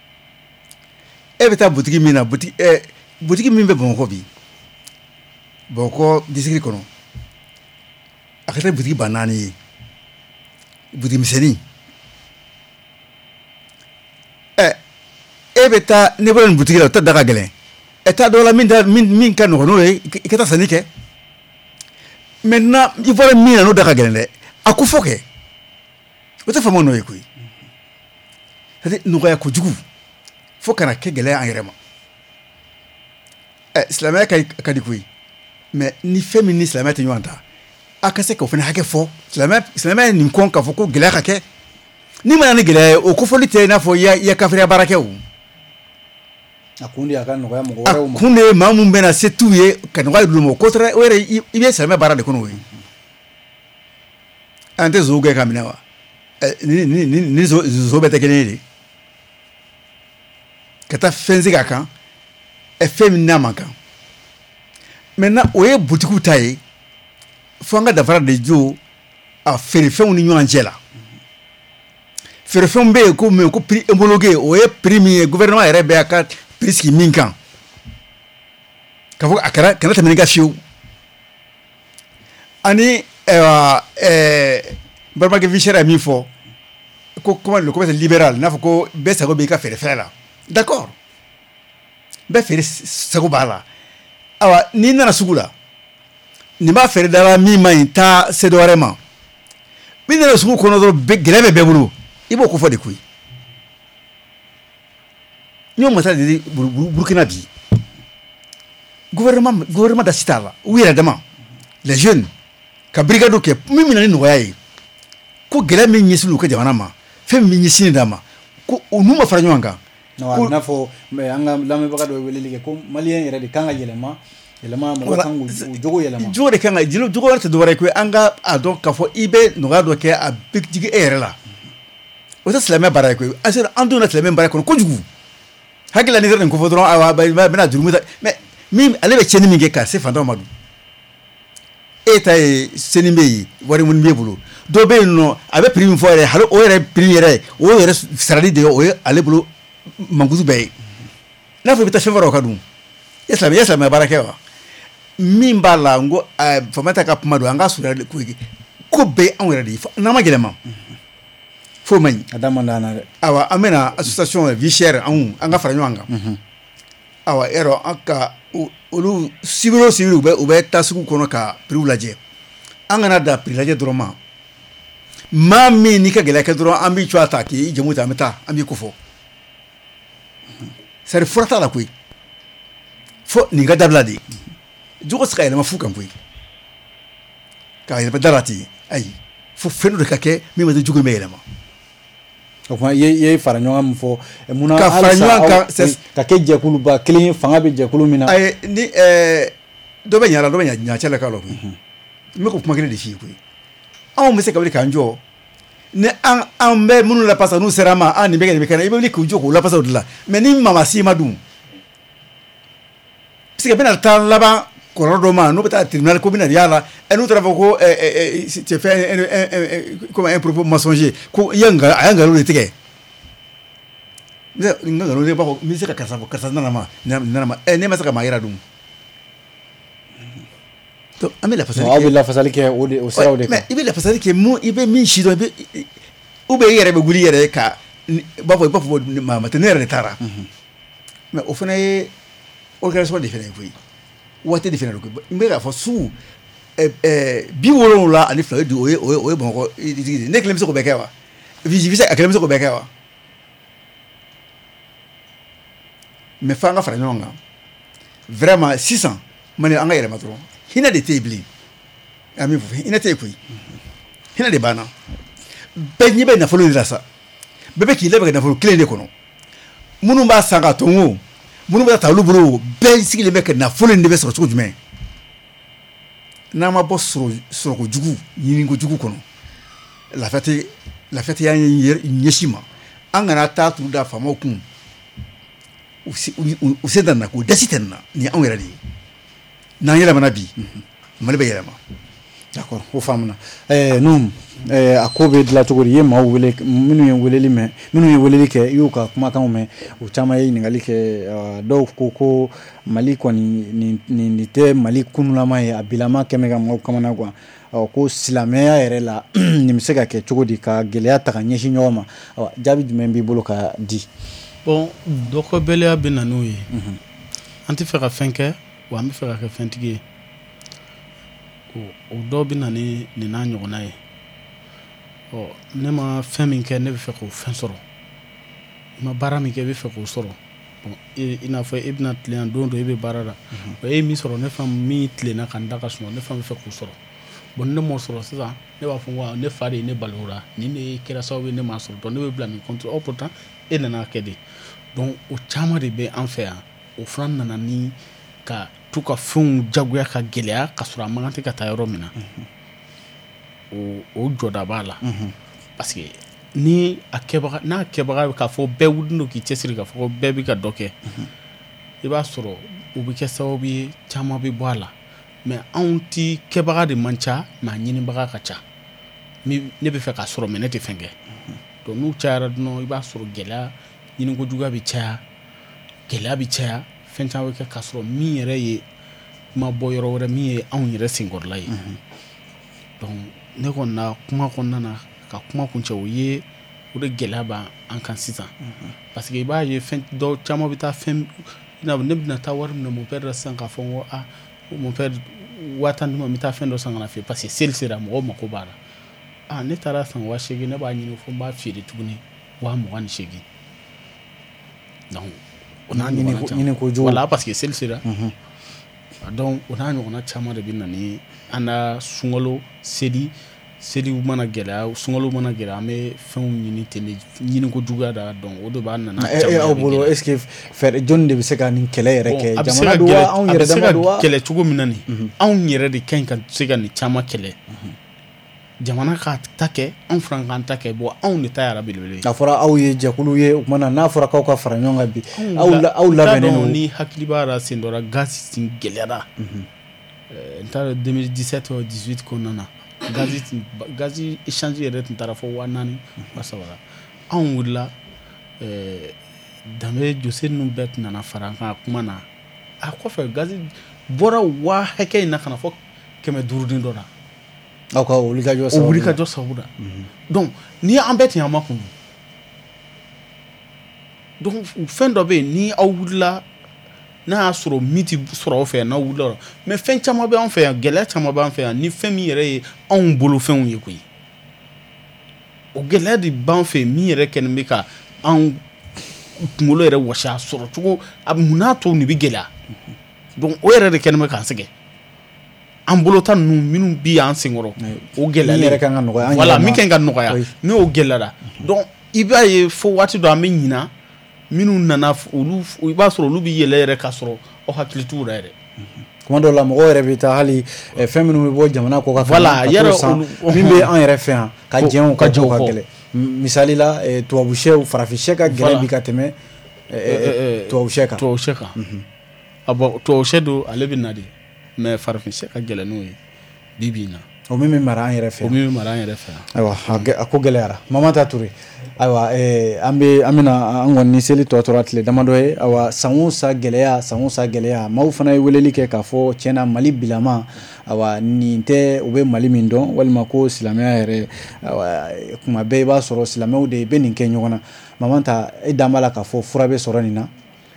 e bɛ taa butigi min na butigi min bɛ Bamakɔ bi Bamakɔ district kɔnɔ a ka kɛ butigi ba 4 ye butigi misɛnnin e bɛ taa ne bɔra nin butigi la o tɛ da ka gɛlɛn t'a dɔ la min ka nɔgɔn n'o ye i ka taa sanni kɛ maintenant i bɔra min na n'o da ka gɛlɛn dɛ a ko fɔ kɛ o tɛ faama n'o ye koyi c'est à dire nɔgɔya kojugu fo kana kɛ gɛlɛya an yɛrɛ ma silamɛya ka di koyi mais ni fɛn min ni silamɛya tɛ ɲɔgɔn ta a ka se k'o fana hakɛ fɔ silamɛya ye nin kɔn k'a fɔ ko gɛlɛya ka kɛ ni ma na ni gɛlɛya ye o kofɔli tɛ i n'a fɔ i ya kafiriya baara kɛ o a kun de y'a ka nɔgɔya mɔgɔ wɛrɛw ma a kun de ye maa mun bɛ na se t'u ye ka nɔgɔya d'u ma o kɔtɛ o yɛrɛ i bɛ silamɛ baara de kɔnɔ o ye an tɛ zow kɛ ka minɛ wa ni zo bɛɛ tɛ kelen ye de ka taa fɛn sigi a kan fɛn min n'a man kan maintenant o ye butigiw ta ye fo an ka dafara de jo a feerefɛnw ni ɲɔgɔn cɛ la feerefɛnw bɛ yen ko prix homologué o ye prix min ye gouvernement yɛrɛ bɛ a ka prix sigi min kan ka fɔ a kana tɛmɛ ni ka fiyewu ani balimakɛ vichère ye min fɔ ko comment le commerce libéral n'a fɔ ko bɛɛ sago b'i ka feerefɛn la d'accord bɛɛ feere sago b'a la awa n'i nana sugu la nin b'a feere dala min ma ɲi taa se dɔ wɛrɛ ma min nana sugu kɔnɔ dɔrɔn gɛlɛya bɛ bɛɛ bolo i b'o ko fɔ de koyi n y'o masala de di Burkina bi gouvernement da si t'a la u yɛrɛ dama les jeunes ka brigade kɛ min bɛ na ni nɔgɔya ye ko gɛlɛya min ɲɛsinnen u ka jamana ma fɛn min bɛ ɲɛsinnen d'a ma ko u n'u ma fara ɲɔgɔn kan i n'a fɔ an ka lamɛnbaga dɔ ye weleli kɛ ko maliyɛn yɛrɛ de kan ka yɛlɛma mɔgɔ kan k'u jogo yɛlɛma jogo de kan ka jogo wɛrɛ tɛ dɔwɛrɛ ye koyi an ka a dɔn k'a fɔ i bɛ nɔgɔya dɔ kɛ a bɛ jigin e yɛrɛ la o tɛ silamɛ baara ye koyi an donna silamɛ baara kɔnɔ kojugu hakili la ni sera nin ko fɔ dɔrɔn awa bɛna jurumi ta mais min ale bɛ tiɲɛni min kɛ ka se fantanw ma dun e ta ye seni bɛ yen wari mun b'e bolo dɔ bɛ yen nɔ a bɛ prix min fɔ yɛrɛ hali o yɛrɛ prix yɛrɛ o yɛrɛ sarali de ye o ye ale bolo mankutu bɛɛ ye n'a fɔ i bɛ taa fɛn wɛrɛ o ka dun i ye silamɛ baara kɛ wa min b'a la n ko famata ka kuma don an ka sura ko bɛɛ anw yɛrɛ de ye n'an ma gɛlɛma fo man ɲi a da man d'an na dɛ awa an bɛna association vie chère an ka fara ɲɔgɔn kan awa yɔrɔ an ka olu civil u bɛ taa sugu kɔnɔ ka prix lajɛ an kana da prix lajɛ dɔrɔn ma maa min n'i ka gɛlɛya kɛ dɔrɔn an b'i cogoya ta k'i jamu ta an bɛ taa an b'i ko fɔ c'est-à-dire fura t'a la koyi fo nin ka dabila de jogo se ka yɛlɛma fu kan koyi k'a yɛlɛma da la ten ayi fo fɛn dɔ de ka kɛ min ma se jogo in bɛ yɛlɛma o kuma ye fara ɲɔgɔn min fɔ munna ka fara ɲɔgɔn kan ka kɛ jɛkuluba kelen ye fanga bɛ jɛkulu min na ayi ni dɔ bɛ ɲa dɔ bɛ ɲa la k'a la koyi n bɛ ko kuma kelen de f'i ye koyi anw bɛ se ka wuli k'an jɔ ni an bɛ minnu la pasa n'u sera an ma nin bɛ kɛ nin bɛ kɛ i bɛ wuli k'u jɔ k'u la pasa o de la mais ni maa si ma dun parce que bɛna taa laban kɔrɔ dɔ ma n'u bɛ taa tribunal ko bɛna y'a la n'u taara fɔ ko tu fais comme un propos mensonger ko a y'a nkalon de tigɛ n ka nkalon de b'a fɔ n bɛ se ka karisa fɔ karisa nana ma ne ma se ka maa yira dun donc an bɛ lafasali kɛ aw bɛ lafasali kɛ o siraw de kan mais i bɛ lafasali kɛ i bɛ min si dɔn ou bien i yɛrɛ bɛ wuli i yɛrɛ ka b'a fɔ maa tɛ ne yɛrɛ de taara mais o fana ye organisation de fana ye koyi waati de fana don koyi n bɛ k'a fɔ su 70 ani 2 o ye Bamakɔ digi ne kelen bɛ se k'o bɛɛ kɛ wa visa a kelen bɛ se k'o bɛɛ kɛ wa mais f'an ka fara ɲɔgɔn kan vraiment sisan mani an ka yɛlɛma dɔrɔn hinɛ de tɛ yen bilen a min fɔ hinɛ tɛ yen koyi hinɛ de banna bɛɛ ɲɛ bɛ nafolo de la sa bɛɛ bɛ k'i labɛn ka nafolo kelen de kɔnɔ minnu b'a san ka tɔn o minnu bɛ taa olu bolo bɛɛ sigilen bɛ ka nafolo in de bɛ sɔrɔ cogo jumɛn n'an ma bɔ sɔrɔko jugu ɲiniko jugu kɔnɔ lafiya tɛ y'an ɲɛsin ma an kana taa turu da faamaw kun u se dan na k'u dasi tɛ nin na nin anw yɛrɛ de ye n'an yɛlɛmana bi mali bɛ yɛlɛma d'accord o faamuna Num a ko bɛ dilan cogo di i ye maaw wele minnu ye weleli mɛn minnu ye weleli kɛ i y'u ka kumakanw mɛn o caman ye ɲininkali kɛ dɔw ko mali kɔni nin tɛ mali kunulama ye a bilama kɛmɛ ka maaw kamana quoi ko silamɛya yɛrɛ la nin bɛ se ka kɛ cogo di ka gɛlɛya ta ka ɲɛsin ɲɔgɔn ma jaabi jumɛn b'i bolo ka di bon dɔgɔbaliya bɛ na n'o ye an tɛ fɛ ka fɛn kɛ wa an bɛ fɛ ka kɛ fɛntigi ye o dɔw bɛ na ni nin n'a ɲɔgɔnna ye ne ma fɛn min kɛ ne bɛ fɛ k'o fɛn sɔrɔ i ma baara min kɛ i bɛ fɛ k'o sɔrɔ bon i n'a fɔ e bɛna tilenna don dɔ e bɛ baara la e ye min sɔrɔ ne fa min tilenna ka n da ka sunɔgɔ ne fa bɛ fɛ k'o sɔrɔ bon ne m'o sɔrɔ sisan ne b'a fɔ wa ne fa de ye ne balo o la nin de kɛra sababu ye ne m'a sɔrɔ donc ne bɛ bila nin compte pourtant e nana kɛ de donc o caman de bɛ an fɛ yan o fana nana ni ka tu ka fɛnw jagoya ka gɛlɛya ka sɔrɔ a man kan tɛ ka taa yɔrɔ min na o jɔda b'a la parce que ni a kɛbaga n'a kɛbaga k'a fɔ bɛɛ wulilen don k'i cɛsiri k'a fɔ ko bɛɛ bɛ ka dɔ kɛ i b'a sɔrɔ o bɛ kɛ sababu ye caman bɛ bɔ a la mais anw ti kɛbaga de man ca mais a ɲinibaga ka ca ne bɛ fɛ k'a sɔrɔ mais ne tɛ fɛn kɛ donc n'u cayara dɔrɔn i b'a sɔrɔ gɛlɛya ɲinikojuguya bɛ caya gɛlɛya bɛ caya fɛn caman bɛ kɛ k'a sɔrɔ min yɛrɛ ye ma bɔ yɔrɔ wɛrɛ min ye anw yɛrɛ senkɔrɔla ye donc ne kɔni na kuma kɔnɔna na ka kuma kuncɛ o ye o de gɛlɛya b'an kan sisan parce que i b'a ye fɛn dɔw caman bɛ taa fɛn ne bɛna taa wari minɛ mon père la sisan k'a fɔ n ko mon père 5000 di ma n bɛ taa fɛn dɔ san ka na feere parce que seli sera mɔgɔw mako b'a la ne taara san 8000 ne b'a ɲini fo n b'a feere tuguni 20800 donc o n'a ɲɔgɔnna caman voilà parce que seli sera donc o n'a ɲɔgɔnna caman de bɛ na ni an ka sunkalo seliw mana gɛlɛya sunkalo mana gɛlɛya an bɛ fɛnw ɲini ten de ɲiniko juguya da donc o de b'a nana caman aw bolo est ce que fɛɛrɛ jɔnni de bɛ se ka nin kɛlɛ yɛrɛ kɛ jamana don wa anw yɛrɛ dama don wa a bɛ se ka kɛlɛ cogo min na nin anw yɛrɛ de ka ɲi ka se ka nin caman kɛlɛ jamana ka ta kɛ anw fana k'an ta kɛ bon anw de ta yɛrɛ belebele a fɔra aw ye jɛkulu ye o kumana n'a fɔra k'aw ka fara ɲɔgɔn kan bi aw labɛnnen don ni hakili b'a la sen dɔra gaz gɛlɛyara n t'a dɔn 2017 ou 18 kɔnɔna na gazi échange yɛrɛ tun taara fɔ 4000 300 anw wulila danbe jose ninnu bɛɛ tun nana fara an kan kuma na a kɔfɛ gazi bɔra waa hakɛ in na kana fɔ 500 dɔ la aw ka wulikajɔ o wulikajɔ sababu la donc ni an bɛɛ tun y'an makun donc fɛn dɔ bɛ yen ni aw wulila n'a y'a sɔrɔ min tɛ sɔrɔ aw fɛ yan n'aw wulila mais fɛn caman bɛ an fɛ yan gɛlɛya caman b'an fɛ yan ni fɛn min yɛrɛ ye anw bolo fɛnw ye koyi o gɛlɛya de b'an fɛ min yɛrɛ kɛlen bɛ ka an kunkolo yɛrɛ wɔsi a sɔrɔ cogo a mun n'a to nin bɛ gɛlɛya donc o yɛrɛ de kɛlen bɛ k'an sɛgɛn an bolo ta ninnu minnu bi y'an senkɔrɔ o gɛlɛyalen min yɛrɛ kan ka nɔgɔya voilà min kan ka nɔgɔya n'o gɛlɛyara donc i b'a ye fo waati dɔ an bɛ ɲina minnu nana olu i b'a sɔrɔ olu bɛ yɛlɛ yɛrɛ k'a sɔrɔ aw hakili t'u la yɛrɛ kuma dɔw la mɔgɔw yɛrɛ bɛ taa hali fɛn minnu bɛ bɔ jamana kɔ ka voilà min bɛ an yɛrɛ fɛ yan ka jɛnw ka jɛw ka gɛlɛn misali la tubabu sɛw farafin sɛ ka gɛlɛn bi ka tɛmɛ tubabu sɛ kan a bɔn tubabu sɛ don ale bɛ na de mais farafin sɛ ka gɛlɛn n'o ye bi bi in na o min bɛ mara an yɛrɛ fɛ ayiwa a ko gɛlɛyara Mamata Ture ayiwa an bɛna an kɔni ni seli tɔ tora tile damadɔ ye ayiwa san o san gɛlɛya maaw fana ye weleli kɛ k'a fɔ tiɲɛna Mali bilama ayiwa nin tɛ u bɛ Mali min dɔn walima ko silamɛya yɛrɛ ayiwa kuma bɛɛ i b'a sɔrɔ silamɛw de bɛ nin kɛ ɲɔgɔn na Mamata e dan b'a la k'a fɔ fura bɛ sɔrɔ nin na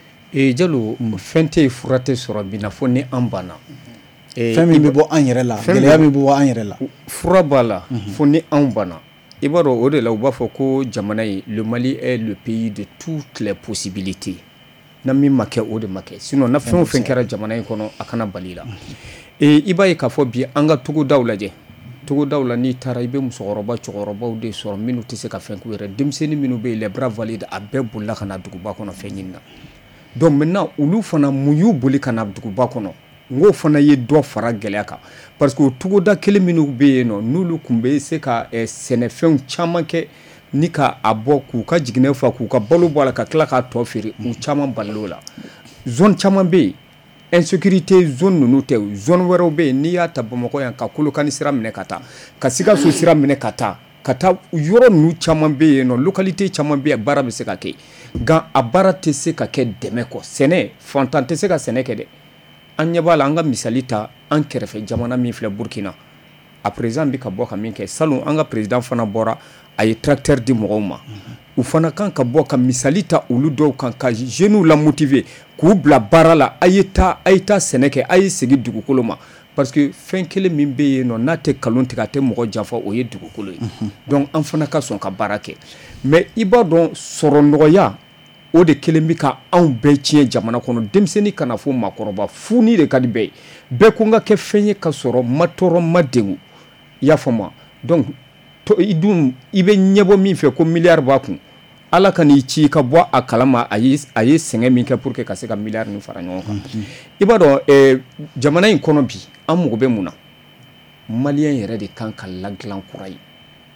Jalo fɛn tɛ yen fura tɛ sɔrɔ bi na fo ni an banna fɛn min bɛ bɔ an yɛrɛ la gɛlɛya min bɛ bɔ an yɛrɛ la fura b'a la fo ni anw banna i b'a dɔn o de la u b'a fɔ ko jamana in le Mali est le pays de toutes les possibilités na min ma kɛ o de ma kɛ sinon na fɛn o fɛn kɛra jamana in kɔnɔ a kana bali la i b'a ye k'a fɔ bi an ka togodaw lajɛ togodaw la n'i taara i bɛ musokɔrɔba cɛkɔrɔbaw de sɔrɔ minnu tɛ se ka fɛn k'u yɛrɛ denmisɛnnin minnu bɛ yen les bras valides a bɛɛ bolila ka na duguba kɔnɔ fɛn ɲini na donc maintenant olu fana mun y'u boli ka na duguba kɔnɔ n k'o fana ye dɔ fara gɛlɛya kan parce que o togoda kelen minnu bɛ yen nɔ n'olu tun bɛ se ka sɛnɛfɛnw caman kɛ ni ka a bɔ k'u ka jiginɛ fa k'u ka balo bɔ a la ka tila k'a tɔ feere u caman balil'o la zone caman bɛ yen insécurité zone ninnu tɛ zone wɛrɛw bɛ yen n'i y'a ta Bamakɔ yan ka Kolokani sira minɛ ka taa ka Sikaso sira minɛ ka taa yɔrɔ ninnu caman bɛ yen nɔ localité caman bɛ yen baara bɛ se ka kɛ nka a baara tɛ se ka kɛ dɛmɛ kɔ sɛnɛ fantan tɛ se ka sɛnɛ kɛ dɛ an ɲɛ b'a la an ka misali ta an kɛrɛfɛ jamana min filɛ Burkina a président bɛ ka bɔ ka min kɛ salon an ka président fana bɔra a ye tracteur di mɔgɔw ma u fana kan ka bɔ ka misali ta olu dɔw kan ka jeunes la motiver k'u bila baara la a ye taa sɛnɛ kɛ a ye segin dugukolo ma parce que fɛn kelen min bɛ yen nɔ n'a tɛ kalon tigɛ a tɛ mɔgɔ janfa o ye dugukolo ye donc an fana ka sɔn ka baara kɛ mais i b'a dɔn sɔrɔ nɔgɔya o de kelen bɛ ka anw bɛɛ tiɲɛ jamana kɔnɔ denmisɛnnin kana fɔ maakɔrɔba funi de ka di bɛɛ ye bɛɛ ko n ka kɛ fɛn ye ka sɔrɔ ma tɔɔrɔ ma degun i y'a faamu donc i dun i bɛ ɲɛbɔ min fɛ ko miliyari b'a kun ala ka n'i ci ka bɔ a kalama a ye sɛgɛn min kɛ pour que ka se ka miliyari nin fara ɲɔgɔn kan i b'a dɔn jamana in kɔnɔ bi an mago bɛ mun na maliyɛn yɛrɛ de kan ka ladilan kura ye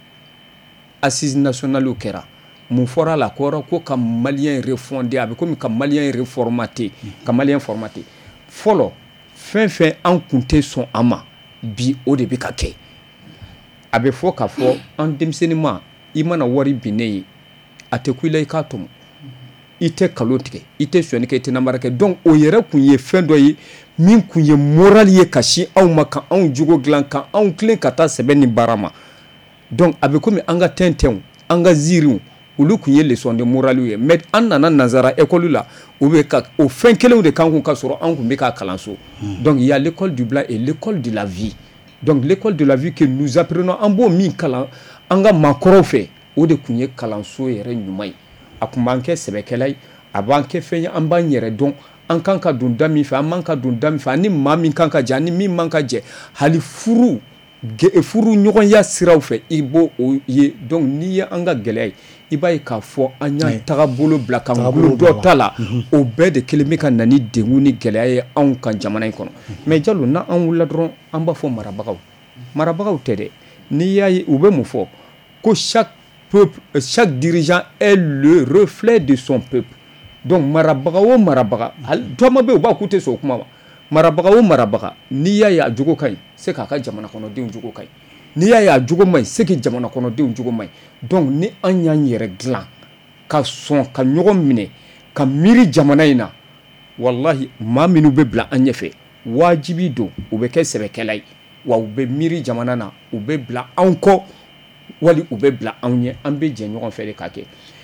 assise nationale kɛra mun fɔra la ko ka maliyɛn refonder a bɛ komi ka maliyɛn reformater ka maliyɛn formater fɔlɔ fɛn fɛn an kun tɛ sɔn a ma bi o de bɛ ka kɛ a bɛ fɔ k'a fɔ an denmisɛnnin ma i mana wari bin ne ye a tɛ ku i la i k'a tɔmɔ i tɛ kalo tigɛ i tɛ sonyani kɛ i tɛ namara kɛ donc o yɛrɛ kun ye fɛn dɔ ye min kun ye moral ye ka sin anw ma ka anw jogo dilan ka anw tilen ka taa sɛbɛn ni baara ma donc a bɛ komi an ka tɛntɛnw an ka ziiriw olu kun ye leçon de morale ye mais an nana nanzara école la o bɛ ka o fɛn kelenw de kan kun ka sɔrɔ an kun bɛ ka kalanso donc il y a l'école du blanc et l'école de la vie donc l'école de la vie que nous apprenons an b'o min kalan an ka maakɔrɔw fɛ o de kun ye kalanso yɛrɛ ɲuman ye a kun b'an kɛ sɛbɛkɛla ye a b'an kɛ fɛn ye an b'an yɛrɛ dɔn an kan ka don da min fɛ an man ka don da min fɛ ani maa min kan ka jɛ ani min man ka jɛ hali furu ɲɔgɔnya siraw fɛ i b'o o ye donc n'i ye an ka gɛlɛya ye i b'a ye k'a fɔ an y'an tagabolo bila ka ngolo dɔ ta la o bɛɛ de kelen bɛ ka na ni degun ni gɛlɛya ye anw kan jamana in kɔnɔ mais Jalo n'an wulila dɔrɔn an b'a fɔ marabagaw tɛ dɛ n'i y'a ye u bɛ mun fɔ ko chaque dirigeant est le reflet de son peuple donc marabaga o marabaga caman bɛ yen u b'a k'u tɛ sɔn o kuma ma marabaga o marabaga n'i y'a ye a jogo ka ɲi c'est k'a ka jamana kɔnɔdenw jogo ka ɲi n'i y'a ye a jogo man ɲi c'est que jamana kɔnɔdenw jogo man ɲi donc ni an y'an yɛrɛ dilan ka sɔn ka ɲɔgɔn minɛ ka miiri jamana in na wallahi maa minnu bɛ bila an ɲɛfɛ wajibi don u bɛ kɛ sɛbɛkɛla ye wa u bɛ miiri jamana na u bɛ bila anw kɔ wali u bɛ bila anw ɲɛ an bɛ jɛ ɲɔgɔn fɛ de k'a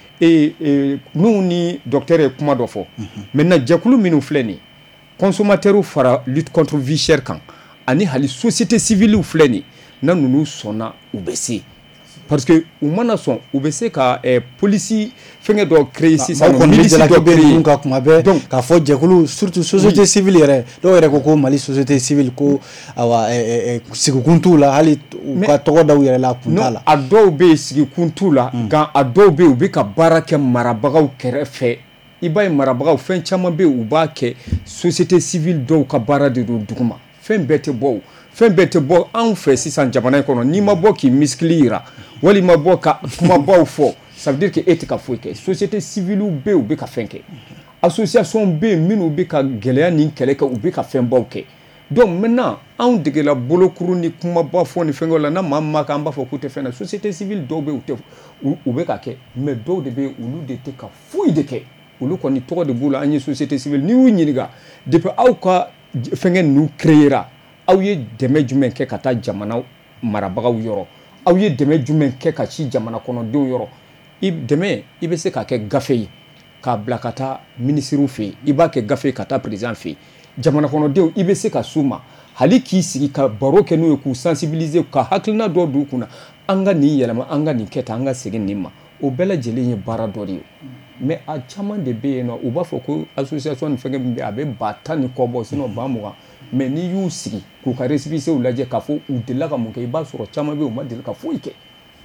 kɛ n'u ni docteur ye kuma dɔ fɔ maintenant jɛkulu minnu filɛ nin consommateurs fara lutte contre vie chère kan ani hali société civile filɛ nin na ninnu sɔnna u bɛ se parce que u mana sɔn u bɛ se ka polisi fɛngɛ dɔ créer sisan milice dɔ créer ka kuma bɛɛ k'a fɔ jɛkulu surtout société civile yɛrɛ dɔw yɛrɛ ko Mali société civile ko awa sigikun t'u la hali u ka tɔgɔ da u yɛrɛ la kun t'a la a dɔw bɛ yen sigikun t'u la nka a dɔw bɛ yen u bɛ ka baara kɛ marabagaw kɛrɛfɛ i b'a ye marabagaw fɛn caman bɛ yen u b'a kɛ société civile dɔw ka baara de don duguma fɛn bɛɛ tɛ bɔ o fɛn bɛɛ tɛ bɔ anw fɛ sisan jamana in kɔnɔ n'i ma bɔ k'i misikili yira wali ma bɔ ka kumabaw fɔ ça veut dire que e tɛ ka foyi kɛ société civile bɛ yen u bɛ ka fɛn kɛ association bɛ yen minnu bɛ ka gɛlɛya ni kɛlɛ kɛ u bɛ ka fɛnbaw kɛ donc maintenant anw degela bolokuru ni kumaba fɔ ni fɛnkɛw la n'a maa min ma k'an b'a fɔ k'u tɛ fɛn na société civile dɔw bɛ yen u bɛ ka kɛ mais dɔw de bɛ yen olu de tɛ ka foyi de kɛ olu kɔni tɔgɔ de b'u la an ye société civile n'i y'u ɲininka depuis aw ka fɛnkɛ ninnu créera aw ye dɛmɛ jumɛn kɛ ka taa jamana marabagaw yɔrɔ aw ye dɛmɛ jumɛn kɛ ka ci jamana kɔnɔdenw yɔrɔ dɛmɛ i bɛ se ka kɛ gafe ye k'a bila ka taa minisiriw fɛ yen i b'a kɛ gafe ye ka taa président fɛ yen jamana kɔnɔdenw i bɛ se ka s'u ma hali k'i sigi ka baro kɛ n'u ye k'u sensibiliser ka hakilina dɔ d'u kunna an ka nin yɛlɛma an ka nin kɛ tan an ka segin nin ma o bɛɛ lajɛlen ye baara dɔ de ye mais a caman de bɛ yen nɔ u b'a fɔ ko association nin fɛnkɛ min bɛ a bɛ ba 10 ni kɔ bɔ sinon ba 20 mais n'i y'u sigi k'u ka récépissé lajɛ k'a fɔ u delila ka mun kɛ i b'a sɔrɔ caman bɛ yen u ma deli ka foyi kɛ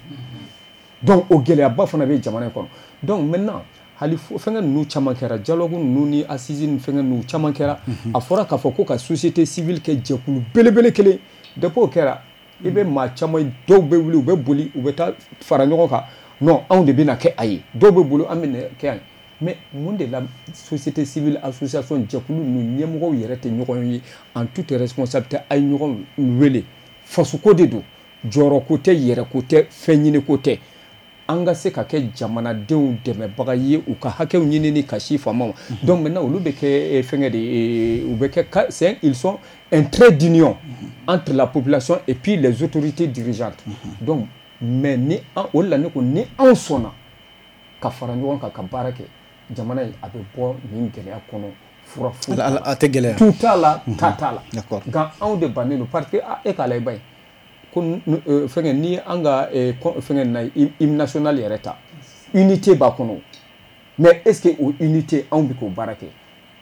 donc o gɛlɛyaba fana bɛ jamana in kɔnɔ donc maintenant hali fɛnkɛ ninnu caman kɛra dialogue ninnu ni assise ni fɛnkɛ ninnu caman kɛra a fɔra k'a fɔ ko ka société civile kɛ jɛkulu belebele kelen depuis o kɛra i bɛ maa caman dɔw bɛ wuli u bɛ boli u bɛ taa fara ɲɔgɔn kan non anw de bɛna kɛ a ye dɔw bɛ bolo an bɛ kɛ a ye mais mun de la société civile association jɛkulu ninnu ɲɛmɔgɔw yɛrɛ tɛ ɲɔgɔn ye en toute responsabilité a ye ɲɔgɔn wele fasoko de don jɔyɔrɔko tɛ yɛrɛko tɛ fɛn ɲiniko tɛ an ka se ka kɛ jamanadenw dɛmɛbaga ye u ka hakɛw ɲinini ka si faamaw ma donc maintenant olu bɛ kɛ fɛngɛ de u bɛ kɛ ils sont un trait d'union entre la population et puis les autorités dirigeantes donc mais ni o la ne ko ni anw sɔnna ka fara ɲɔgɔn kan ka baara kɛ jamana in a bɛ bɔ nin gɛlɛya kɔnɔ fura foyi a tɛ gɛlɛya tu t'a la ta t'a la d'accord nka anw de bannen don parce que e k'a la i ba ye ko fɛngɛ ni an ka fɛngɛ na hymne national yɛrɛ ta unité b'a kɔnɔ mais est ce que o unité anw bɛ k'o baara kɛ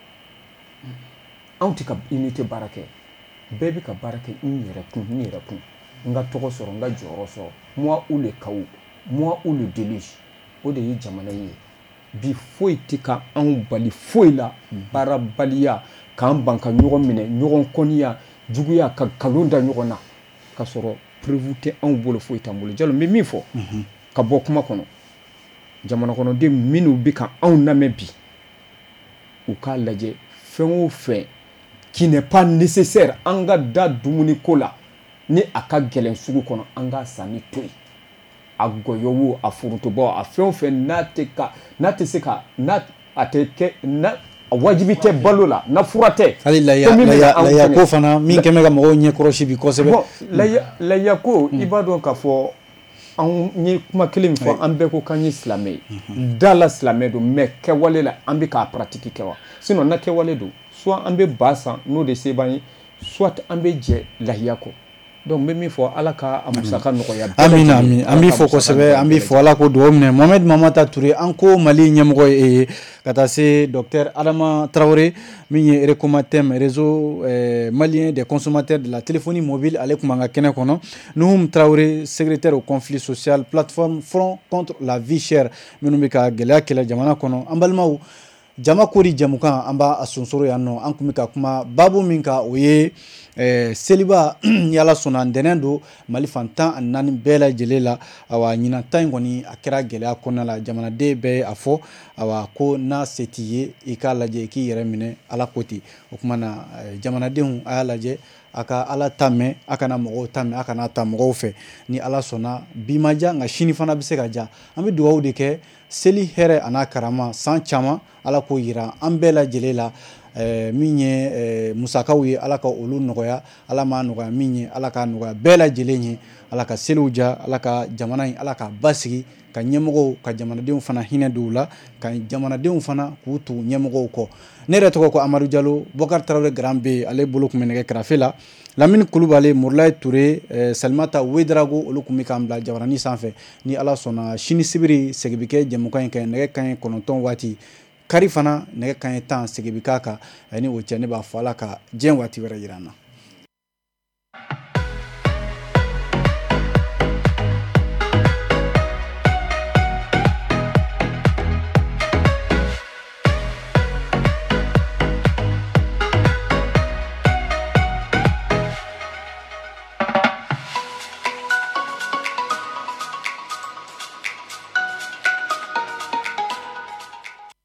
anw tɛ ka unité baara kɛ bɛɛ bɛ ka baara kɛ n yɛrɛ kun n ka tɔgɔ sɔrɔ n ka jɔyɔrɔ sɔrɔ moi ou le chaos moi ou le déluge o de ye jamana ye bi foyi tɛ ka anw bali foyi la baarabaliya k'an ban ka ɲɔgɔn minɛ ɲɔgɔn kɔniya juguya ka nkalon da ɲɔgɔn na ka sɔrɔ preuve tɛ anw bolo foyi t'an bolo jalo n bɛ min fɔ ka bɔ kuma kɔnɔ jamana kɔnɔden minnu bɛ ka anw lamɛn bi u k'a lajɛ fɛn o fɛn qui n'est pas nécessaire an ka da dumuni ko la ni a ka gɛlɛn sugu kɔnɔ an ka sanni to yen a gɔyɔ wo a furutobɔ a fɛn o fɛn n'a tɛ se ka n'a a tɛ kɛ n'a wajibi tɛ balo la na fura tɛ hali laya ko fana min kɛ mɛ ka mɔgɔw ɲɛkɔrɔsi bi kosɛbɛ laya ko i b'a dɔn k'a fɔ an ye kuma kelen min fɔ an bɛɛ ko k'an ye silamɛ ye da la silamɛ don mais kɛwale la an bɛ k'a pratique kɛ wa sinon na kɛwale don soit an bɛ ba san n'o de se b'an ye soit an bɛ jɛ lahiya kɔ donc n bɛ min fɔ ala ka a musaka nɔgɔya amina an b'i fɔ kosɛbɛ an b'i fɔ ala ko dugawu minɛ Mohamed Mamata Touré an ko Mali ɲɛmɔgɔ ye ka taa se docteur Adama Traoré min ye Recomatem réseau malien des consommateurs de la téléphonie mobile ale tun b'an ka kɛnɛ kɔnɔ Nuhum Traoré secrétaire au conflit social plateforme front contre la vie chère minnu bɛ ka gɛlɛya kɛlɛ jamana kɔnɔ an balimaw jama kori jamukan an b'a sonsoro yan nɔ an tun bɛ ka kuma babu min kan o ye seliba ni ala sɔnna ntɛnɛn don Mali fan 14 bɛɛ lajɛlen la awa ɲinan ta in kɔni a kɛra gɛlɛya kɔnɔna la jamanaden bɛɛ a fɔ awa ko n'a se t'i ye i k'a lajɛ i k'i yɛrɛ minɛ ala ko ten o tuma na jamanadenw a y'a lajɛ a ka ala ta mɛn a kana mɔgɔw ta mɛn a kana ta mɔgɔw fɛ ni ala sɔnna bi ma ja nka sini fana bɛ se ka ja an bɛ dugawu de kɛ seli hɛrɛ a n'a karama san caman ala k'o yira an bɛɛ lajɛlen la min ye musakaw ye ala ka olu nɔgɔya ala ma nɔgɔya min ye ala ka nɔgɔya bɛɛ lajɛlen ye ala ka seliw ja ala ka jamana in ala ka basigi ka ɲɛmɔgɔw ka jamanadenw fana hinɛ dɔw la ka jamanadenw fana k'u tugu ɲɛmɔgɔw kɔ ne yɛrɛ tɔgɔ ko Amadu Jalo Bokar Tarawele Garan be ale bolo kun bɛ nɛgɛ kɛrɛfɛ la Lamini Kulubali Murulayi Ture Salimata Wederago olu kun bɛ k'an bila jabaranin sanfɛ ni ala sɔnna sini sibiri segin bɛ kɛ jɛmukan in kɛ nɛgɛ kanɲɛ 9 waati kari fana nɛgɛ kanɲɛ 10 segin bɛ k'a kan ni o cɛ ne b'a fɔ ala ka diɲɛ waati wɛrɛ yira an na